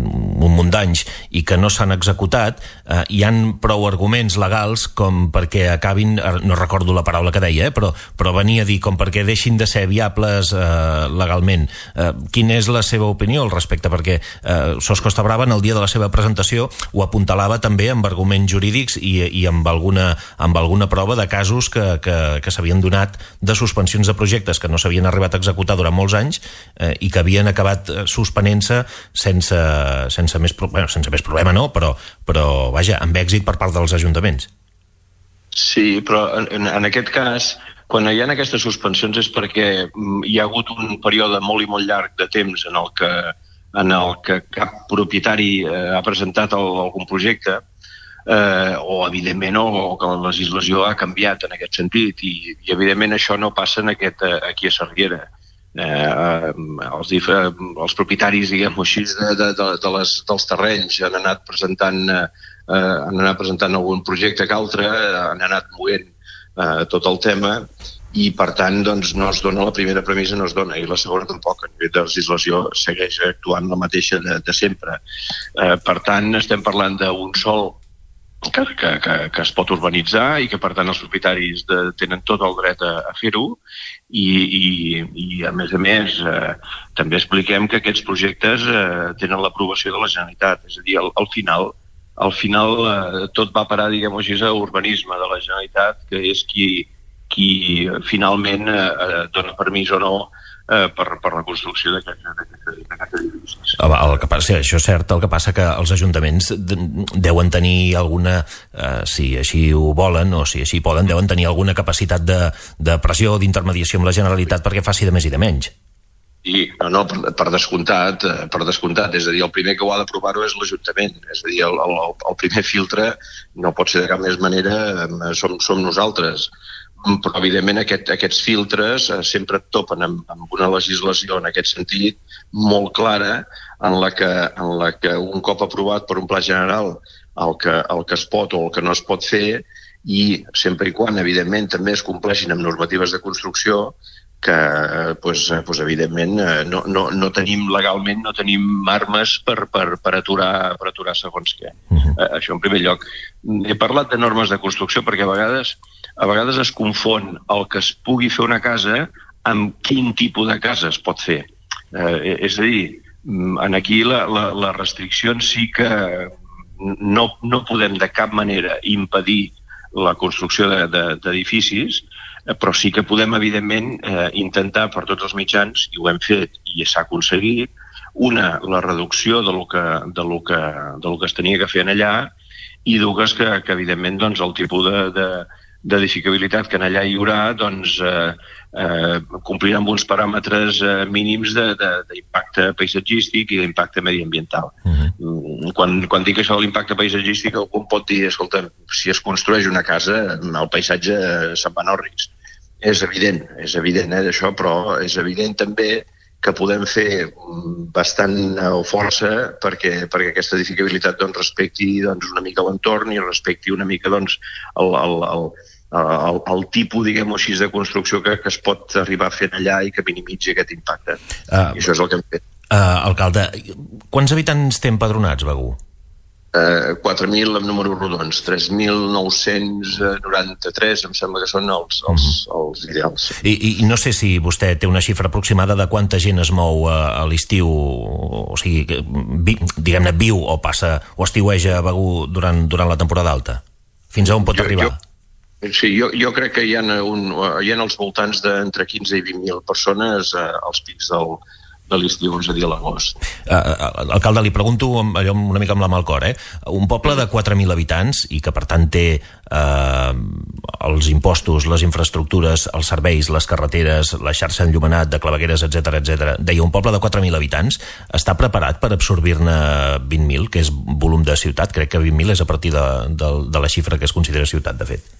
un munt d'anys i que no s'han executat, eh, hi han prou arguments legals com perquè acabin, no recordo la paraula que deia, eh, però, però venia a dir com perquè deixin de ser viables eh, legalment. Eh, quina és la seva opinió al respecte? Perquè eh, Sos Costa Brava en el dia de la seva presentació ho apuntalava també amb arguments jurídics i, i amb, alguna, amb alguna prova de casos que, que, que s'havien donat de suspensions de projectes que no s'havien arribat a executar durant molts anys eh, i que havien acabat suspenent-se sense, sense, més, bueno, sense més problema, no? Però, però vaja, amb èxit per part dels ajuntaments. Sí, però en, en aquest cas, quan hi ha aquestes suspensions és perquè hi ha hagut un període molt i molt llarg de temps en el que, en el que cap propietari eh, ha presentat el, algun projecte, eh, o evidentment o, o que la legislació ha canviat en aquest sentit i, i evidentment això no passa en aquest, aquí a Sarriera. Eh, els, els propietaris, diguem-ho així, de, de, de, de les, dels terrenys han anat presentant eh, han anat presentant algun projecte que altre, han anat movent eh, tot el tema i per tant doncs, no es dona la primera premissa, no es dona, i la segona tampoc. A nivell de legislació segueix actuant la mateixa de, de sempre. Eh, per tant, estem parlant d'un sòl Que, que, que, que es pot urbanitzar i que per tant els propietaris de, tenen tot el dret a, a fer-ho i, i, i a més a més eh, també expliquem que aquests projectes eh, tenen l'aprovació de la Generalitat, és a dir, al, al final, al final eh, tot va parar, diguem-ho així, a urbanisme de la Generalitat, que és qui, qui finalment eh, dona permís o no Eh, per, per la construcció d'aquests edificis. El que passa, això és cert, el que passa que els ajuntaments deuen tenir alguna, eh, si així ho volen o si així poden, deuen tenir alguna capacitat de, de pressió, d'intermediació amb la Generalitat perquè faci de més i de menys. Sí, no, no, per, per descomptat, per descomptat, és a dir, el primer que ho ha d'aprovar-ho és l'Ajuntament, és a dir, el, el, el primer filtre no pot ser de cap més manera, som, som nosaltres. Però evidentment aquest, aquests filtres eh, sempre et topen amb, amb una legislació en aquest sentit molt clara en la, que, en la que un cop aprovat per un pla general el que, el que es pot o el que no es pot fer i sempre i quan evidentment també es compleixin amb normatives de construcció que pues, pues, evidentment no, no, no tenim legalment no tenim armes per, per, per, aturar, per aturar segons què. Uh-huh. Eh, això en primer lloc. He parlat de normes de construcció perquè a vegades a vegades es confon el que es pugui fer una casa amb quin tipus de casa es pot fer. Eh, és a dir, en aquí la, la, la restricció sí que no, no podem de cap manera impedir la construcció d'edificis, de, de, però sí que podem, evidentment, eh, intentar per tots els mitjans, i ho hem fet i s'ha aconseguit, una, la reducció de lo que, de lo que, de lo que es tenia que fer en allà, i dues, que, que evidentment doncs, el tipus de, de d'edificabilitat que en allà hi haurà doncs, eh, eh, complirà amb uns paràmetres eh, mínims d'impacte paisatgístic i d'impacte mediambiental. Uh-huh. Quan, quan dic això de l'impacte paisatgístic, algú pot dir, escolta, si es construeix una casa, el paisatge se'n va en orris. És evident, és evident eh, això, però és evident també que podem fer bastant o força perquè, perquè aquesta edificabilitat doncs, respecti doncs, una mica l'entorn i respecti una mica doncs, el, el, el, el, el tipus, diguem-ho així, de construcció que, que es pot arribar a fer allà i que minimitzi aquest impacte. Uh, I això és el que hem fet. Uh, alcalde, quants habitants té empadronats, Begur? Uh, quatre mil amb números rodons, tres mil nou-cents noranta-tres em sembla que són els, els, els ideals. I, I no sé si vostè té una xifra aproximada de quanta gent es mou a, a l'estiu, o sigui, vi, diguem-ne, viu o passa o estiueja a Begur durant, durant la temporada alta? Fins a on pot jo, arribar? Jo, sí, jo, jo crec que hi ha, un, hi ha als voltants d'entre quinze i vint mil persones uh, als pics del de l'estiu, és a dir, a l'agost. Uh, alcalde, li pregunto allò una mica amb la mà al cor, eh? Un poble de quatre mil habitants i que per tant té uh, els impostos, les infraestructures, els serveis, les carreteres, la xarxa enllumenat de clavegueres, etcètera, etcètera. Deia, un poble de quatre mil habitants està preparat per absorbir-ne vint mil, que és volum de ciutat? Crec que vint mil és a partir de, de, de la xifra que es considera ciutat, de fet.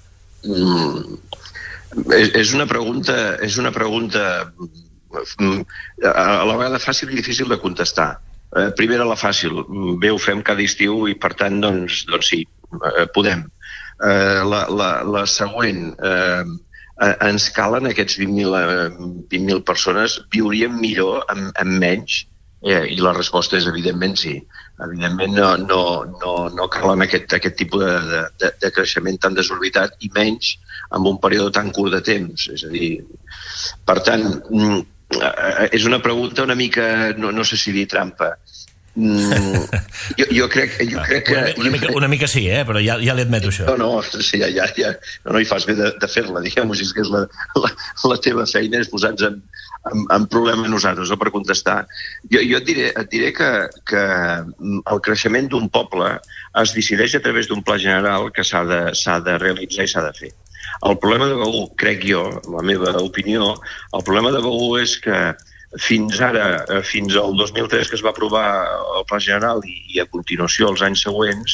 Mm, és, és una pregunta... És una pregunta a la vegada fàcil i difícil de contestar. Eh, primera la fàcil, bé ho fem cada estiu i per tant doncs, doncs sí, eh, podem. Eh, la, la, la següent, eh, ens calen aquests vint mil persones, viuríem millor amb, amb menys Eh, I la resposta és evidentment sí. Evidentment no, no, no, no cal en aquest, aquest tipus de, de, de creixement tan desorbitat i menys en un període tan curt de temps. És a dir, per tant, és una pregunta una mica, no, no sé si dir trampa. Mm, jo, jo crec, jo crec que... Una, una, mica, una mica sí, eh? Però ja, ja li admeto això. No, no, sí, ja, ja, ja. No, no hi fas bé de, de fer-la, diguem-ho, si és que és la, la, la teva feina, és posar-nos en, en, en problema nosaltres, no, per contestar. Jo, jo et diré, et diré que, que el creixement d'un poble es decideix a través d'un pla general que s'ha de, s'ha de realitzar i s'ha de fer. El problema de Begur, crec jo, la meva opinió, el problema de Begur és que fins ara, fins al dos mil tres que es va aprovar el Pla General i, i a continuació els anys següents,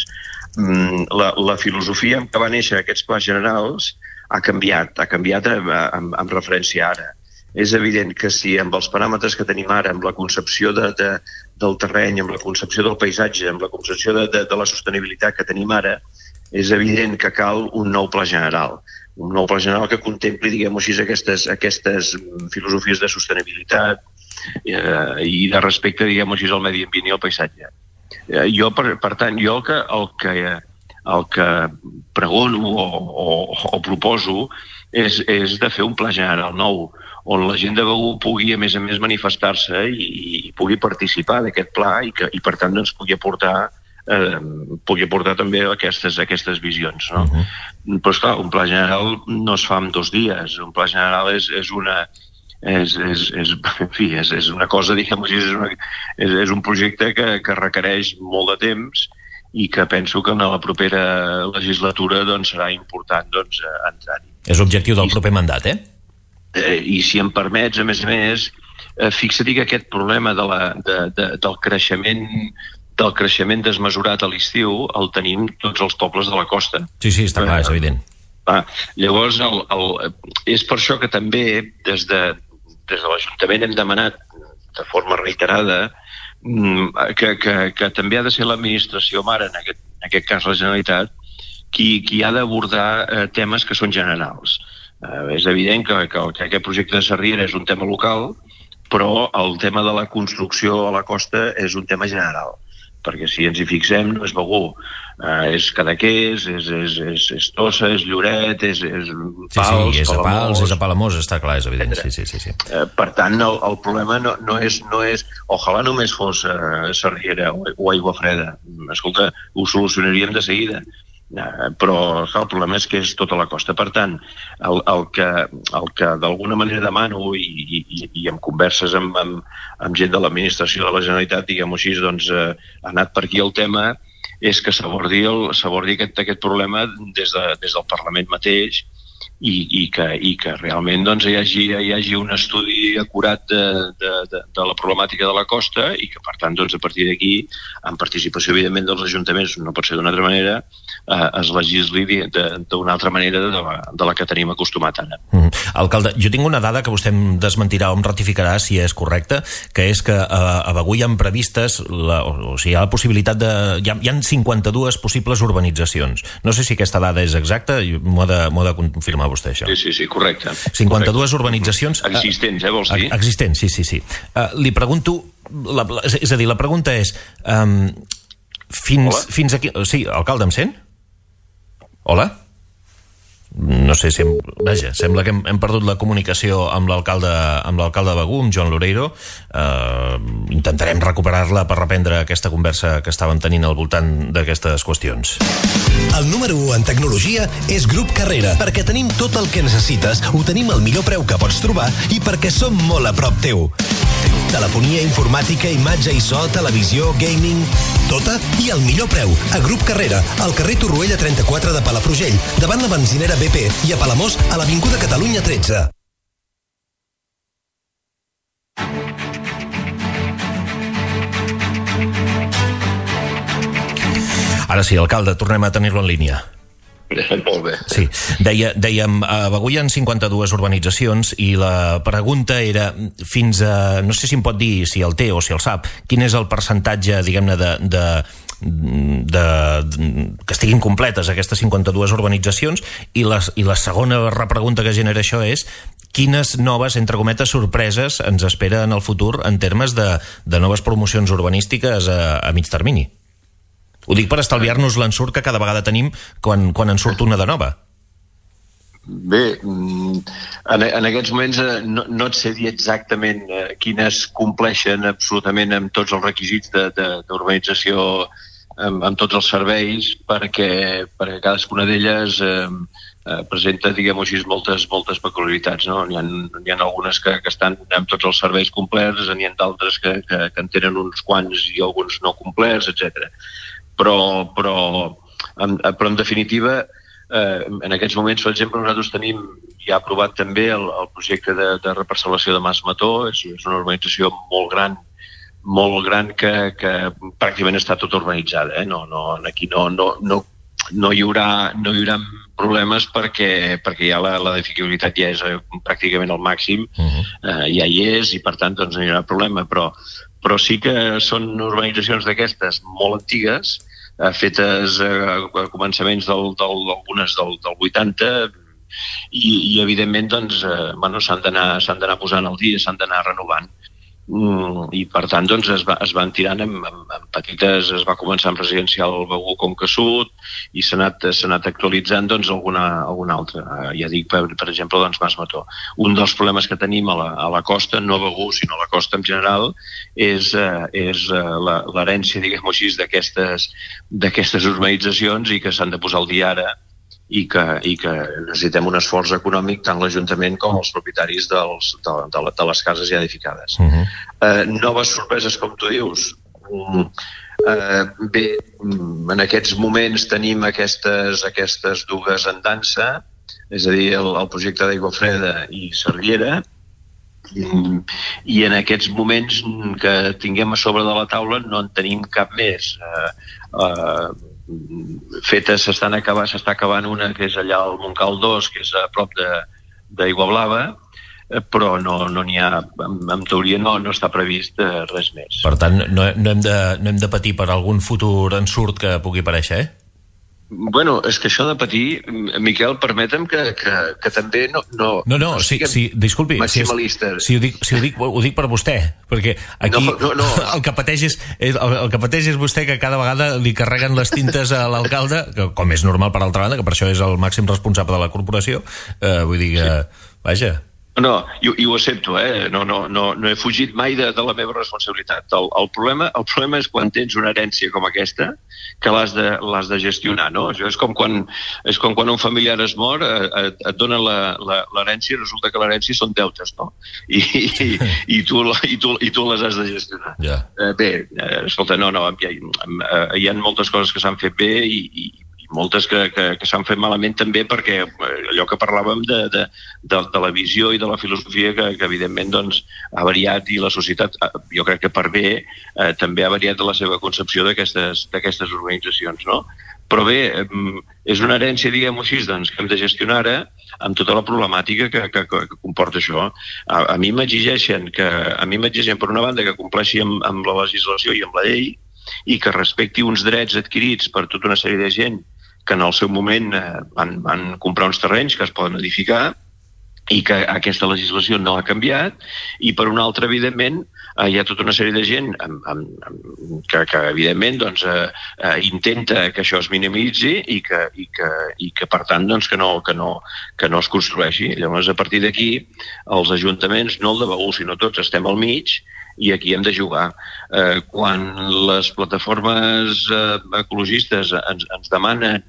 la, la filosofia amb què va néixer aquests plans generals ha canviat, ha canviat en, en referència ara. És evident que si amb els paràmetres que tenim ara, amb la concepció de, de, del terreny, amb la concepció del paisatge, amb la concepció de, de, de la sostenibilitat que tenim ara, és evident que cal un nou Pla General. Un nou pla general que contempli, diguem-ho així, aquestes, aquestes filosofies de sostenibilitat eh, i de respecte, diguem-ho així, al medi ambient i al paisatge. Eh, jo, per, per tant, jo el que, el que, el que pregono o, o, o proposo és, és de fer un pla general nou, on la gent de Begur pugui, a més a més, manifestar-se i, i pugui participar d'aquest pla i, que, i per tant, ens pugui aportar Eh, pugui aportar també aquestes, aquestes visions, no? Uh-huh. Però esclar, un pla general no es fa en dos dies, un pla general és, és una és, és, és, en fi, és, és una cosa, diguem-ho així, és, una, és, és un projecte que, que requereix molt de temps i que penso que en la propera legislatura doncs, serà important doncs, entrar-hi. És l'objectiu del proper mandat, eh? eh? I si em permets, a més a més, eh, fixa't que aquest problema de la, de, de, del creixement del creixement desmesurat a l'estiu el tenim tots els pobles de la costa. Sí, sí, està clar, és evident. Ah, llavors, el, el, és per això que també des de, des de l'Ajuntament hem demanat de forma reiterada que, que, que també ha de ser l'administració mare, en aquest, en aquest cas la Generalitat, qui, qui ha d'abordar eh, temes que són generals. Eh, és evident que, que, que aquest projecte de Sarriera és un tema local, però el tema de la construcció a la costa és un tema general. Perquè si ens hi fixem, no és Begur, eh, és Cadaqués, és, és, és, és Tossa, és Lloret, és, és Pals, sí, sí, és a Pals, és a Palamós, està clar, és evident, sí, sí, sí, sí. Eh, per tant, el, el problema no, no, és, no és, ojalà només fos eh, Sarriera o, o Aiguafreda, escolta, ho solucionaríem de seguida, eh, però el problema és que és tota la costa. Per tant, el, el que, el que d'alguna manera demano i, i, i en converses amb, amb, amb gent de l'administració de la Generalitat, diguem-ho així, doncs eh, ha anat per aquí el tema, és que s'abordi, el, s'abordi aquest, aquest problema des, de, des del Parlament mateix i, i, que, i que realment doncs, hi, hagi, hi hagi un estudi acurat de, de, de, de la problemàtica de la costa i que, per tant, doncs, a partir d'aquí, en participació, evidentment, dels ajuntaments, no pot ser d'una altra manera, eh, es legisli d'una altra manera de la, de la que tenim acostumat ara. Mm. Alcalde, jo tinc una dada que vostè em desmentirà o em ratificarà si és correcta, que és que a, a Begur hi ha previstes, la, o, o sigui, hi ha la possibilitat de... Hi ha, hi ha cinquanta-dues possibles urbanitzacions. No sé si aquesta dada és exacta, m'ho ha de, m'ho ha de confirmar vostè, això. Sí, sí, sí, correcte. cinquanta-dues correcte. Urbanitzacions... Existents, eh, vols dir? Existents, sí, sí, sí. Uh, li pregunto... La, és a dir, la pregunta és... Um, fins, fins aquí... Sí, alcalde, em sent? Hola? No sé si... Hem, vaja, sembla que hem, hem perdut la comunicació amb l'alcalde amb l'alcalde de Begur, amb Joan Loureiro. Uh, intentarem recuperar-la per reprendre aquesta conversa que estàvem tenint al voltant d'aquestes qüestions. El número u en tecnologia és Grup Carrera, perquè tenim tot el que necessites, ho tenim al millor preu que pots trobar i perquè som molt a prop teu. Telefonia, informàtica, imatge i so, televisió, gaming... Tota i al millor preu. A Grup Carrera, al carrer Torroella trenta-quatre de Palafrugell, davant la benzinera B P, i a Palamós, a l'Avinguda Catalunya tretze. Ara sí, alcalde, tornem a tenir-lo en línia. Molt bé. Sí, Deia, dèiem, a Begur hi ha cinquanta-dues urbanitzacions i la pregunta era fins a, no sé si em pot dir si el té o si el sap, quin és el percentatge, diguem-ne, de, de, de, de, que estiguin completes aquestes cinquanta-dues urbanitzacions, i la, i la segona repregunta que genera això és quines noves, entre cometes, sorpreses ens espera en el futur en termes de, de noves promocions urbanístiques a, a mig termini. Ho dic per estalviar-nos l'ensurt que cada vegada tenim quan, quan en surt una de nova. Bé, en, en aquests moments no, no et sé dir exactament eh, quines compleixen absolutament amb tots els requisits d'urbanització, amb, amb tots els serveis, perquè, perquè cadascuna d'elles eh, eh, presenta, diguem-ho així, moltes, moltes peculiaritats, no? N'hi ha, n'hi ha algunes que, que estan amb tots els serveis complerts, n'hi ha d'altres que, que, que en tenen uns quants i alguns no complerts, etcètera. Però, però, en, però en definitiva, eh, en aquests moments, per exemple, nosaltres tenim ja aprovat també el, el projecte de, de reparcel·lació de Mas Mató. És, és una urbanització molt gran, molt gran que, que pràcticament està tot urbanitzada. Eh? No, no, aquí no, no, no, no, hi haurà, no hi haurà problemes perquè, perquè ja la, la dificultat ja és eh, pràcticament al màxim, uh-huh. eh, ja hi és i per tant doncs, no hi haurà problema, però, però sí que són urbanitzacions d'aquestes molt antigues, eh, fetes eh, a començaments del, del, d'algunes del, del vuitanta, i, i evidentment doncs, eh, bueno, s'han d'anar s'han d'anar posant al dia, s'han d'anar renovant. Mm, i per tant doncs, es, va, es van tirant en, en, en petites, es va començar en residencial al Begur Conca Sud i s'ha anat, s'ha anat actualitzant doncs, alguna, alguna altra. Uh, ja dic, per, per exemple, doncs, Mas Mató. Un dels problemes que tenim a la, a la costa, no a Begur, sinó a la costa en general, és, uh, és uh, la, l'herència, diguem-ho així, d'aquestes, d'aquestes urbanitzacions i que s'han de posar al dia ara i que, i que necessitem un esforç econòmic tant l'Ajuntament com els propietaris dels, de, de, de les cases ja edificades. Uh-huh. eh, noves sorpreses, com tu dius. Mm, eh, bé, en aquests moments tenim aquestes, aquestes dues en dansa, és a dir, el, el projecte d'Aigua Freda i Cerviera, mm, i en aquests moments que tinguem a sobre de la taula no en tenim cap més. Eh, eh, fetes s'estan acabant, s'està acabant una que és allà al Montcal dos, que és a prop de, d'Aigua Blava, però no, no n'hi ha, en, en teoria no, no està previst res més. Per tant, no, no, hem de, no hem de patir per algun futur ensurt que pugui aparèixer, eh? Bueno, és que això de patir, Miquel, permetem que, que, que també no... No, no, no sí, sí, disculpi, si, és, si, ho dic, si ho, dic, ho dic per vostè, perquè aquí no, no, no. El, que pateix és, el, el que pateix és vostè, que cada vegada li carreguen les tintes a l'alcalde, que, com és normal per altra banda, que per això és el màxim responsable de la corporació, eh, vull dir que, sí. Vaja... No, i, i ho accepto, eh? No, no, no, no he fugit mai de, de la meva responsabilitat. El, el, problema, el problema és quan tens una herència com aquesta, que l'has de, l'has de gestionar, no? Això és com quan, és com quan un familiar es mor, et, et dona la, la, l'herència i resulta que l'herència són deutes, no? I, i, i, tu, i, tu, i tu les has de gestionar. Yeah. Eh, bé, eh, escolta, no, no, hi ha, hi ha moltes coses que s'han fet bé i, i moltes que, que, que s'han fet malament també perquè allò que parlàvem de, de, de, de la visió i de la filosofia que, que evidentment doncs, ha variat i la societat, jo crec que per bé, eh, també ha variat de la seva concepció d'aquestes, d'aquestes organitzacions, no? Però bé, eh, és una herència, diguem-ho així, doncs, que hem de gestionar ara amb tota la problemàtica que, que, que comporta això. A, a mi m'exigeixen que, a mi m'exigeixen per una banda que compleixi amb, amb la legislació i amb la llei i que respecti uns drets adquirits per tota una sèrie de gent que en el seu moment eh, van, van comprar uns terrenys que es poden edificar i que aquesta legislació no ha canviat, i per una altra, evidentment, eh, hi ha tota una sèrie de gent amb, amb, amb, que, que, evidentment, doncs, eh, eh, intenta que això es minimitzi i que, i que, i que per tant, doncs, que no, que no, que no es construeixi. Llavors, a partir d'aquí, els ajuntaments, no el de Begur, sinó tots, estem al mig, i aquí hem de jugar. Eh, quan les plataformes eh, ecologistes ens, ens demanen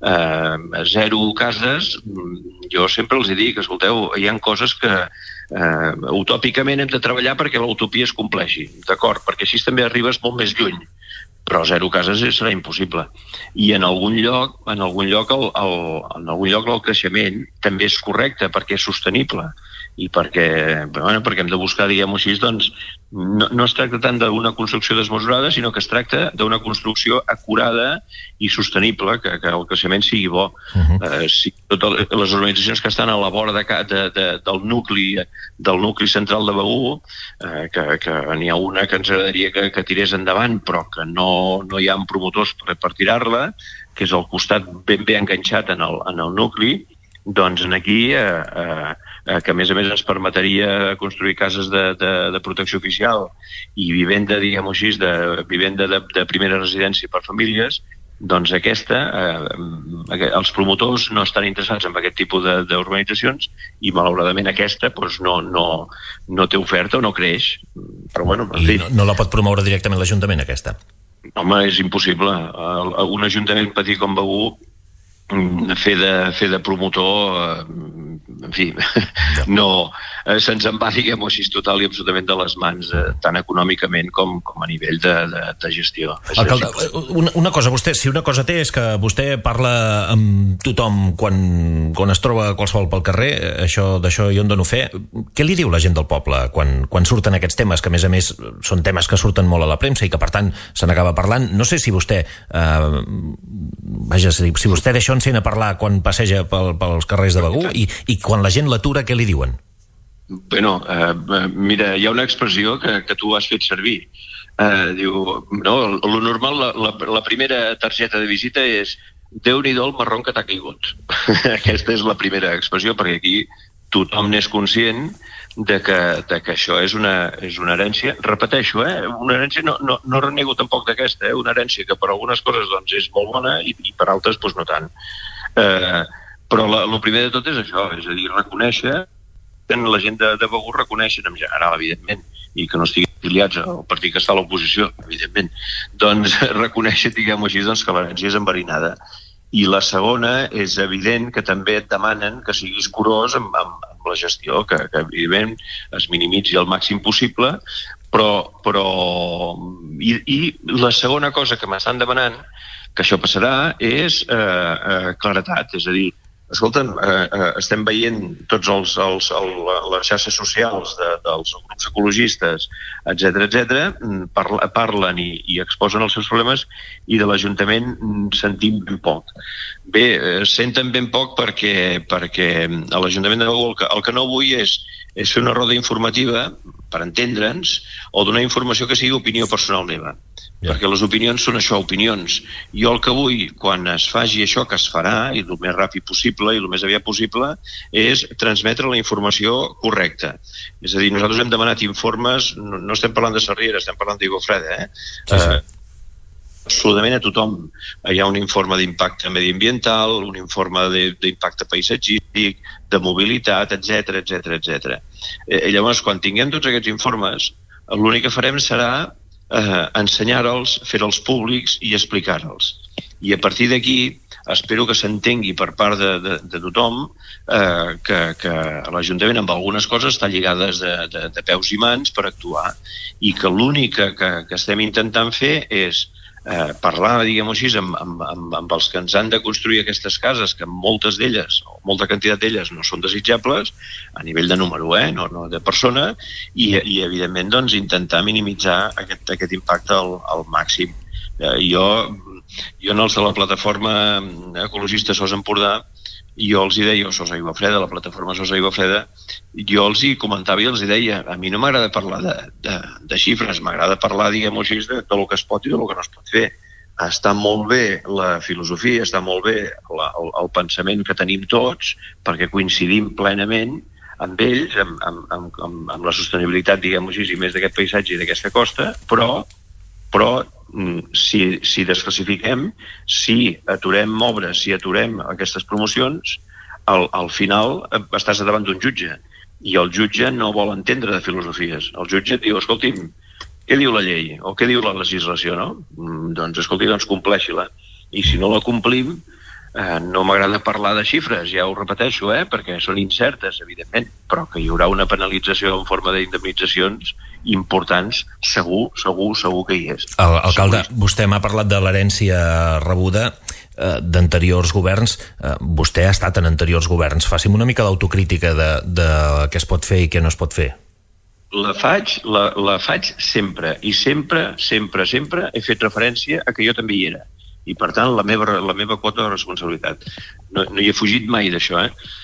eh, zero cases, jo sempre els dic, escolteu, hi ha coses que eh, utòpicament hem de treballar perquè l'utopia es compleixi, d'acord? Perquè així també arribes molt més lluny, però zero cases serà impossible. I en algun lloc, en algun lloc el, el, en algun lloc el creixement també és correcte perquè és sostenible i perquè, bueno, perquè hem de buscar, diguem-ho així, doncs, no, no es tracta tant d'una construcció desmesurada, sinó que es tracta d'una construcció acurada i sostenible, que, que el creixement sigui bo. Uh-huh. Eh, si totes les organitzacions que estan a la vora de, de, de, del nucli del nucli central de Begur, eh, que, que n'hi ha una que ens agradaria que, que tirés endavant, però que no, no hi ha promotors per, per tirar-la, que és al costat ben bé enganxat en el, en el nucli, doncs aquí, eh, eh, que a més a més ens permetria construir cases de, de, de protecció oficial i vivenda, diguem-ho així, de vivenda de, de primera residència per famílies, doncs aquesta, eh, els promotors no estan interessats en aquest tipus d'urbanitzacions i malauradament aquesta doncs, no, no, no té oferta o no creix. Però, bueno, en fi. I no, no la pot promoure directament l'Ajuntament, aquesta? Home, és impossible. Un ajuntament petit com Begur fer de, fer de promotor, en fi, no, se'ns en va, diguem-ho així, total i absolutament de les mans, tant econòmicament com, com a nivell de, de, de gestió. Alcalde, una, una cosa, vostè, si una cosa té és que vostè parla amb tothom quan, quan es troba qualsevol pel carrer, això d'això jo en dono fe. Què li diu la gent del poble quan, quan surten aquests temes, que a més a més són temes que surten molt a la premsa i que per tant se n'acaba parlant? No sé si vostè, eh, vaja, si, si vostè d'això encén a parlar quan passeja pel, pels carrers de Begur i, i quan la gent l'atura, què li diuen? Bueno, eh, mira, hi ha una expressió que, que tu has fet servir. Eh, diu, no, lo normal, la, la, la primera targeta de visita és Déu-n'hi-do el marron que t'ha caigut. Aquesta és la primera expressió, perquè aquí tothom n'és conscient de que, de que això és una, és una herència. Repeteixo, eh? Una herència, no, no, no renego tampoc d'aquesta, eh? Una herència que per algunes coses doncs, és molt bona i, i per altres doncs, no tant. Eh, però el primer de tot és això, és a dir, reconèixer, la gent de, de Begur reconeixen en general, evidentment, i que no estiguin afiliats al partit que està a l'oposició, evidentment, doncs reconèixer, diguem-ho així, doncs, que l'herència és enverinada. I la segona és evident que també et demanen que siguis curós amb, amb, amb la gestió, que, que evidentment es minimitzi el màxim possible, però... però i, I la segona cosa que m'estan demanant, que això passarà, és eh, eh, claretat, és a dir, escolta'm, eh, eh, estem veient tots els, els, el, les xarxes socials de, dels grups ecologistes, etcètera, etcètera, parla, parlen i, i exposen els seus problemes i de l'Ajuntament sentim ben poc. Bé, eh, senten ben poc perquè, perquè a l'Ajuntament de Begur el que, el que no vull és, és fer una roda informativa, per entendre'ns, o donar informació que sigui opinió personal meva. Yeah. Perquè les opinions són això, opinions. Jo el que vull, quan es faci això que es farà, i el més ràpid possible i el més aviat possible, és transmetre la informació correcta. És a dir, nosaltres hem demanat informes, no, no estem parlant de Sarriera, estem parlant d'Aigua Freda, eh? Sí, sí. Uh, absolutament a tothom. Hi ha un informe d'impacte mediambiental, un informe d'impacte paisatgístic, de mobilitat, etcètera, etcètera, etcètera. Eh, llavors, quan tinguem tots aquests informes, l'únic que farem serà eh, ensenyar-los, fer-los públics i explicar-los. I a partir d'aquí espero que s'entengui per part de, de, de tothom eh, que, que l'Ajuntament amb algunes coses està lligades de, de, de peus i mans per actuar i que l'únic que, que, que estem intentant fer és Eh, parlar, diguem-ho així, amb, amb, amb, amb els que ens han de construir aquestes cases, que moltes d'elles, o molta quantitat d'elles, no són desitjables, a nivell de número, eh, no, no de persona, i, i evidentment, doncs, intentar minimitzar aquest, aquest impacte al, al màxim. Eh, jo, jo en els de la plataforma ecologista Sos Empordà, jo els hi deia, o Sos Aigua Freda, la plataforma Sos Aigua Freda, jo els hi comentava i els hi deia, a mi no m'agrada parlar de, de, de xifres, m'agrada parlar, diguem-ho així, de, de lo que es pot i de lo que no es pot fer. Està molt bé la filosofia, està molt bé la, el, el pensament que tenim tots, perquè coincidim plenament amb ells, amb, amb, amb, amb, amb la sostenibilitat, diguem-ho així, i més d'aquest paisatge i d'aquesta costa, però però si, si desclassifiquem, si aturem obres, si aturem aquestes promocions, al, al final estàs davant d'un jutge, i el jutge no vol entendre de filosofies. El jutge et diu, escolti'm, què diu la llei? O què diu la legislació, no? Doncs, escolti, doncs compleixi-la. I si no la complim, eh, no m'agrada parlar de xifres, ja ho repeteixo, eh, perquè són incertes, evidentment, però que hi haurà una penalització en forma d'indemnitzacions importants, segur, segur, segur que hi és. El, alcalde, segur. Vostè m'ha parlat de l'herència rebuda eh, d'anteriors governs. Eh, vostè ha estat en anteriors governs. Faci'm una mica d'autocrítica de, de què es pot fer i què no es pot fer. La faig, la, la faig sempre, i sempre, sempre, sempre he fet referència a que jo també hi era. I, per tant, la meva, la meva quota de responsabilitat. No, no hi he fugit mai d'això, eh?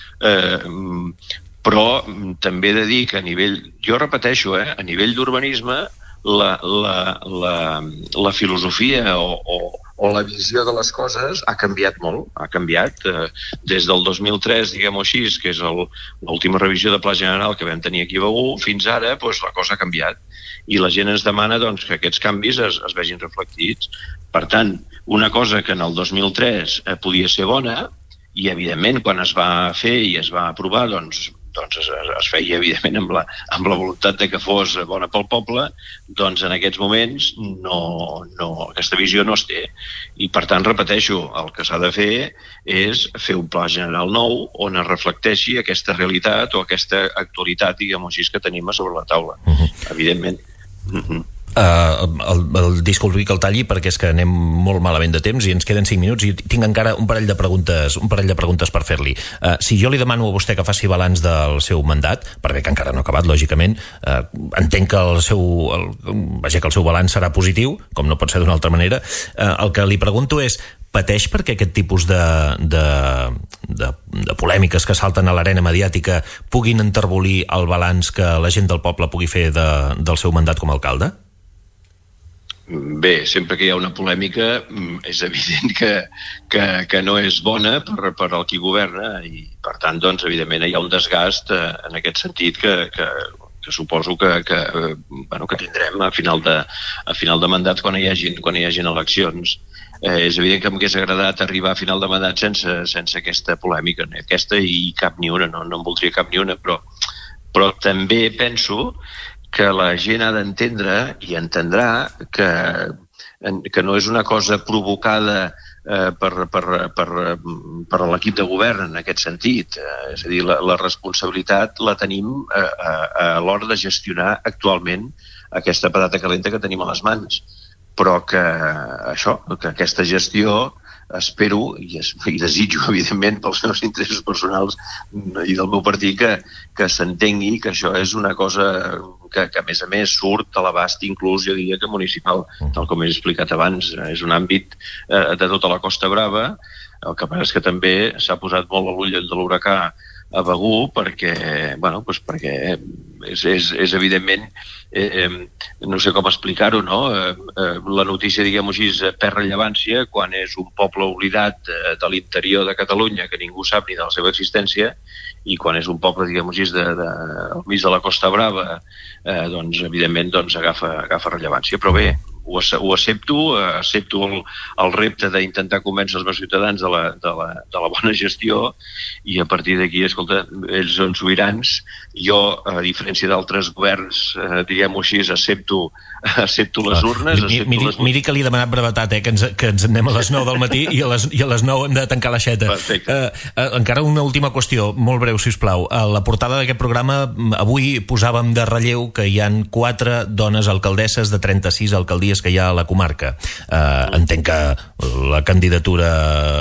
eh però també he de dir que a nivell, jo repeteixo, eh, a nivell d'urbanisme, la, la, la, la filosofia o, o, o la visió de les coses ha canviat molt, ha canviat eh, des del dos mil tres, diguem-ho així, que és el, l'última revisió de Pla General que vam tenir aquí a Begur, fins ara doncs, la cosa ha canviat i la gent ens demana doncs, que aquests canvis es, es vegin reflectits. Per tant, una cosa que en el dos mil tres eh, podia ser bona i evidentment quan es va fer i es va aprovar doncs, doncs es, es feia evidentment amb la, amb la voluntat de que fos bona pel poble, doncs en aquests moments no, no, aquesta visió no es té. I per tant, repeteixo, el que s'ha de fer és fer un pla general nou on es reflecteixi aquesta realitat o aquesta actualitat, diguem-ho així, que tenim a sobre la taula. Uh-huh. Evidentment. Uh-huh. Uh, el, el disculpi que el talli perquè és que anem molt malament de temps i ens queden cinc minuts i tinc encara un parell de preguntes un parell de preguntes per fer-li. Uh, si jo li demano a vostè que faci balanç del seu mandat, per bé que encara no ha acabat, lògicament, uh, entenc que el seu el, vaja, que el seu balanç serà positiu, com no pot ser d'una altra manera. Uh, el que li pregunto és, pateix perquè aquest tipus de, de, de, de polèmiques que salten a l'arena mediàtica puguin enterbolir el balanç que la gent del poble pugui fer de, del seu mandat com a alcalde? Bé, sempre que hi ha una polèmica és evident que, que, que no és bona per, per al qui governa i per tant, doncs, evidentment hi ha un desgast eh, en aquest sentit que, que, que suposo que, que, bueno, que tindrem a final de, a final de mandat quan hi hagin, quan hi hagin eleccions. Eh, és evident que m'hagués agradat arribar a final de mandat sense, sense aquesta polèmica, ni aquesta i cap ni una, no, no en voldria cap ni una, però, però també penso que la gent ha d'entendre i entendrà que, que no és una cosa provocada eh, per, per, per, per l'equip de govern en aquest sentit. Eh, és a dir, la, la responsabilitat la tenim a, a, a l'hora de gestionar actualment aquesta patata calenta que tenim a les mans. Però que això, que aquesta gestió espero i, es, i desitjo, evidentment, pels meus interessos personals i del meu partit, que, que s'entengui que això és una cosa que, que a més a més surt a l'abast inclús, jo diria que municipal, tal com he explicat abans. És un àmbit eh, de tota la Costa Brava. El que passa és que també s'ha posat molt a l'ull de l'huracà a Begur perquè, bueno, doncs perquè és, és, és evidentment eh, eh, no sé com explicar-ho, no? Eh, eh, la notícia, diguem-ho així, perd rellevància quan és un poble oblidat eh, de l'interior de Catalunya que ningú sap ni de la seva existència i quan és un poble, diguem-ho així, de, de, al mig de la Costa Brava, eh, doncs evidentment doncs, agafa, agafa rellevància. Però bé, ho, ho accepto, accepto el, el repte d'intentar convèncer els meus ciutadans de la, de la, de la bona gestió i a partir d'aquí, escolta, ells són sobirans. Jo, a diferència d'altres governs, eh, diguem-ho així, accepto, accepto les urnes. Miri, accepto miri, les... miri que li he demanat brevetat, eh, que, ens, que ens anem a les nou del matí i a les, i a les nou hem de tancar l'aixeta. Eh, eh, encara una última qüestió, molt breu, sisplau. A la portada d'aquest programa avui posàvem de relleu que hi han quatre dones alcaldesses de trenta-sis alcaldies que hi ha a la comarca. Eh, entenc que la candidatura,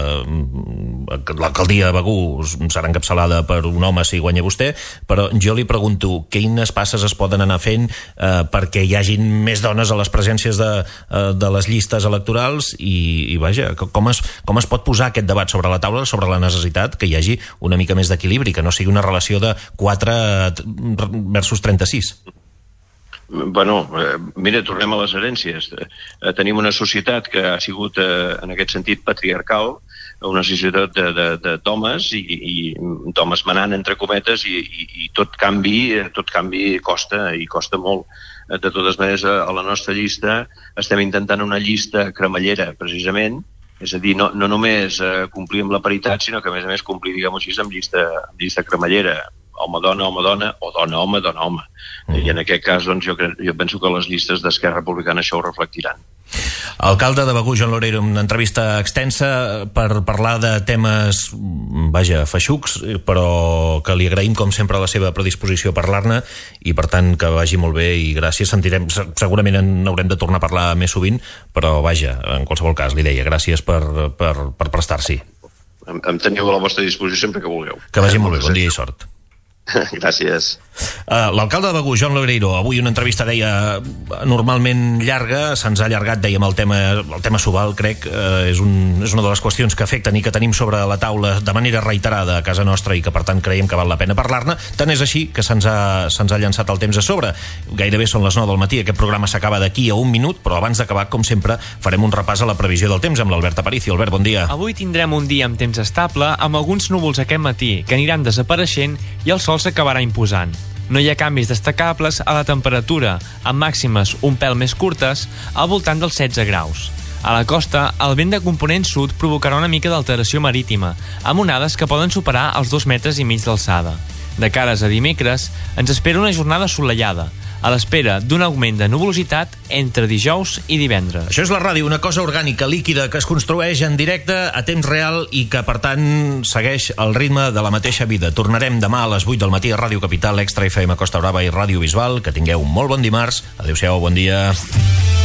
l'alcaldia de Begur serà encapçalada per un home si guanya vostè, però jo li pregunto quines passes es poden anar fent eh, perquè hi hagin més dones a les presències de, eh, de les llistes electorals i, i vaja, com es, com es pot posar aquest debat sobre la taula, sobre la necessitat que hi hagi una mica més d'equilibri, que no sigui una relació de quatre versus trenta-sis. Bueno, eh, mira, tornem a les herències. Eh, tenim una societat que ha sigut, eh, en aquest sentit, patriarcal, una societat de, de, de d'homes i, i d'homes manant, entre cometes, i, i, i tot canvi, tot canvi costa, i costa molt. De totes maneres, a la nostra llista estem intentant una llista cremallera, precisament, és a dir, no, no només eh, complir amb la paritat, sinó que, a més a més, complir, diguem-ho així, amb llista, amb llista cremallera. Home-dona, home-dona, o dona-home, dona-home. Mm. I en aquest cas, doncs, jo, jo penso que les llistes d'Esquerra Republicana això ho reflectiran. Alcalde de Begur, Joan Loureiro, una entrevista extensa per parlar de temes, vaja, feixucs, però que li agraïm, com sempre, la seva predisposició a parlar-ne i, per tant, que vagi molt bé i gràcies. Sentirem, segurament n'haurem de tornar a parlar més sovint, però, vaja, en qualsevol cas, li deia, gràcies per, per, per prestar-s'hi. Em, em teniu a la vostra disposició sempre que vulgueu. Que vagi molt bé, bon dia i sort. Gràcies. Uh, L'alcalde de Begur, Joan Loreiro, avui una entrevista deia normalment llarga, se'ns ha allargat, dèiem, el tema, el tema Subal, crec, uh, és, un, és una de les qüestions que afecten i que tenim sobre la taula de manera reiterada a casa nostra i que per tant creiem que val la pena parlar-ne. Tant és així que se'ns ha, se'ns ha llançat el temps a sobre. Gairebé són les nou del matí, aquest programa s'acaba d'aquí a un minut, però abans d'acabar, com sempre, farem un repàs a la previsió del temps amb l'Albert Aparicio. Albert, bon dia. Avui tindrem un dia amb temps estable, amb alguns núvols aquest matí que aniran desapareixent i el sol s'acabarà imposant. No hi ha canvis destacables a la temperatura, amb màximes un pèl més curtes, al voltant dels setze graus. A la costa, el vent de component sud provocarà una mica d'alteració marítima, amb onades que poden superar els dos metres i mig d'alçada. De cares a dimecres, ens espera una jornada assolellada, a l'espera d'un augment de nuvolositat entre dijous i divendres. Això és la ràdio, una cosa orgànica, líquida, que es construeix en directe, a temps real i que, per tant, segueix el ritme de la mateixa vida. Tornarem demà a les vuit del matí a Ràdio Capital, Extra F M Costa Brava i Ràdio Bisbal. Que tingueu un molt bon dimarts. Adéu-siau, bon dia.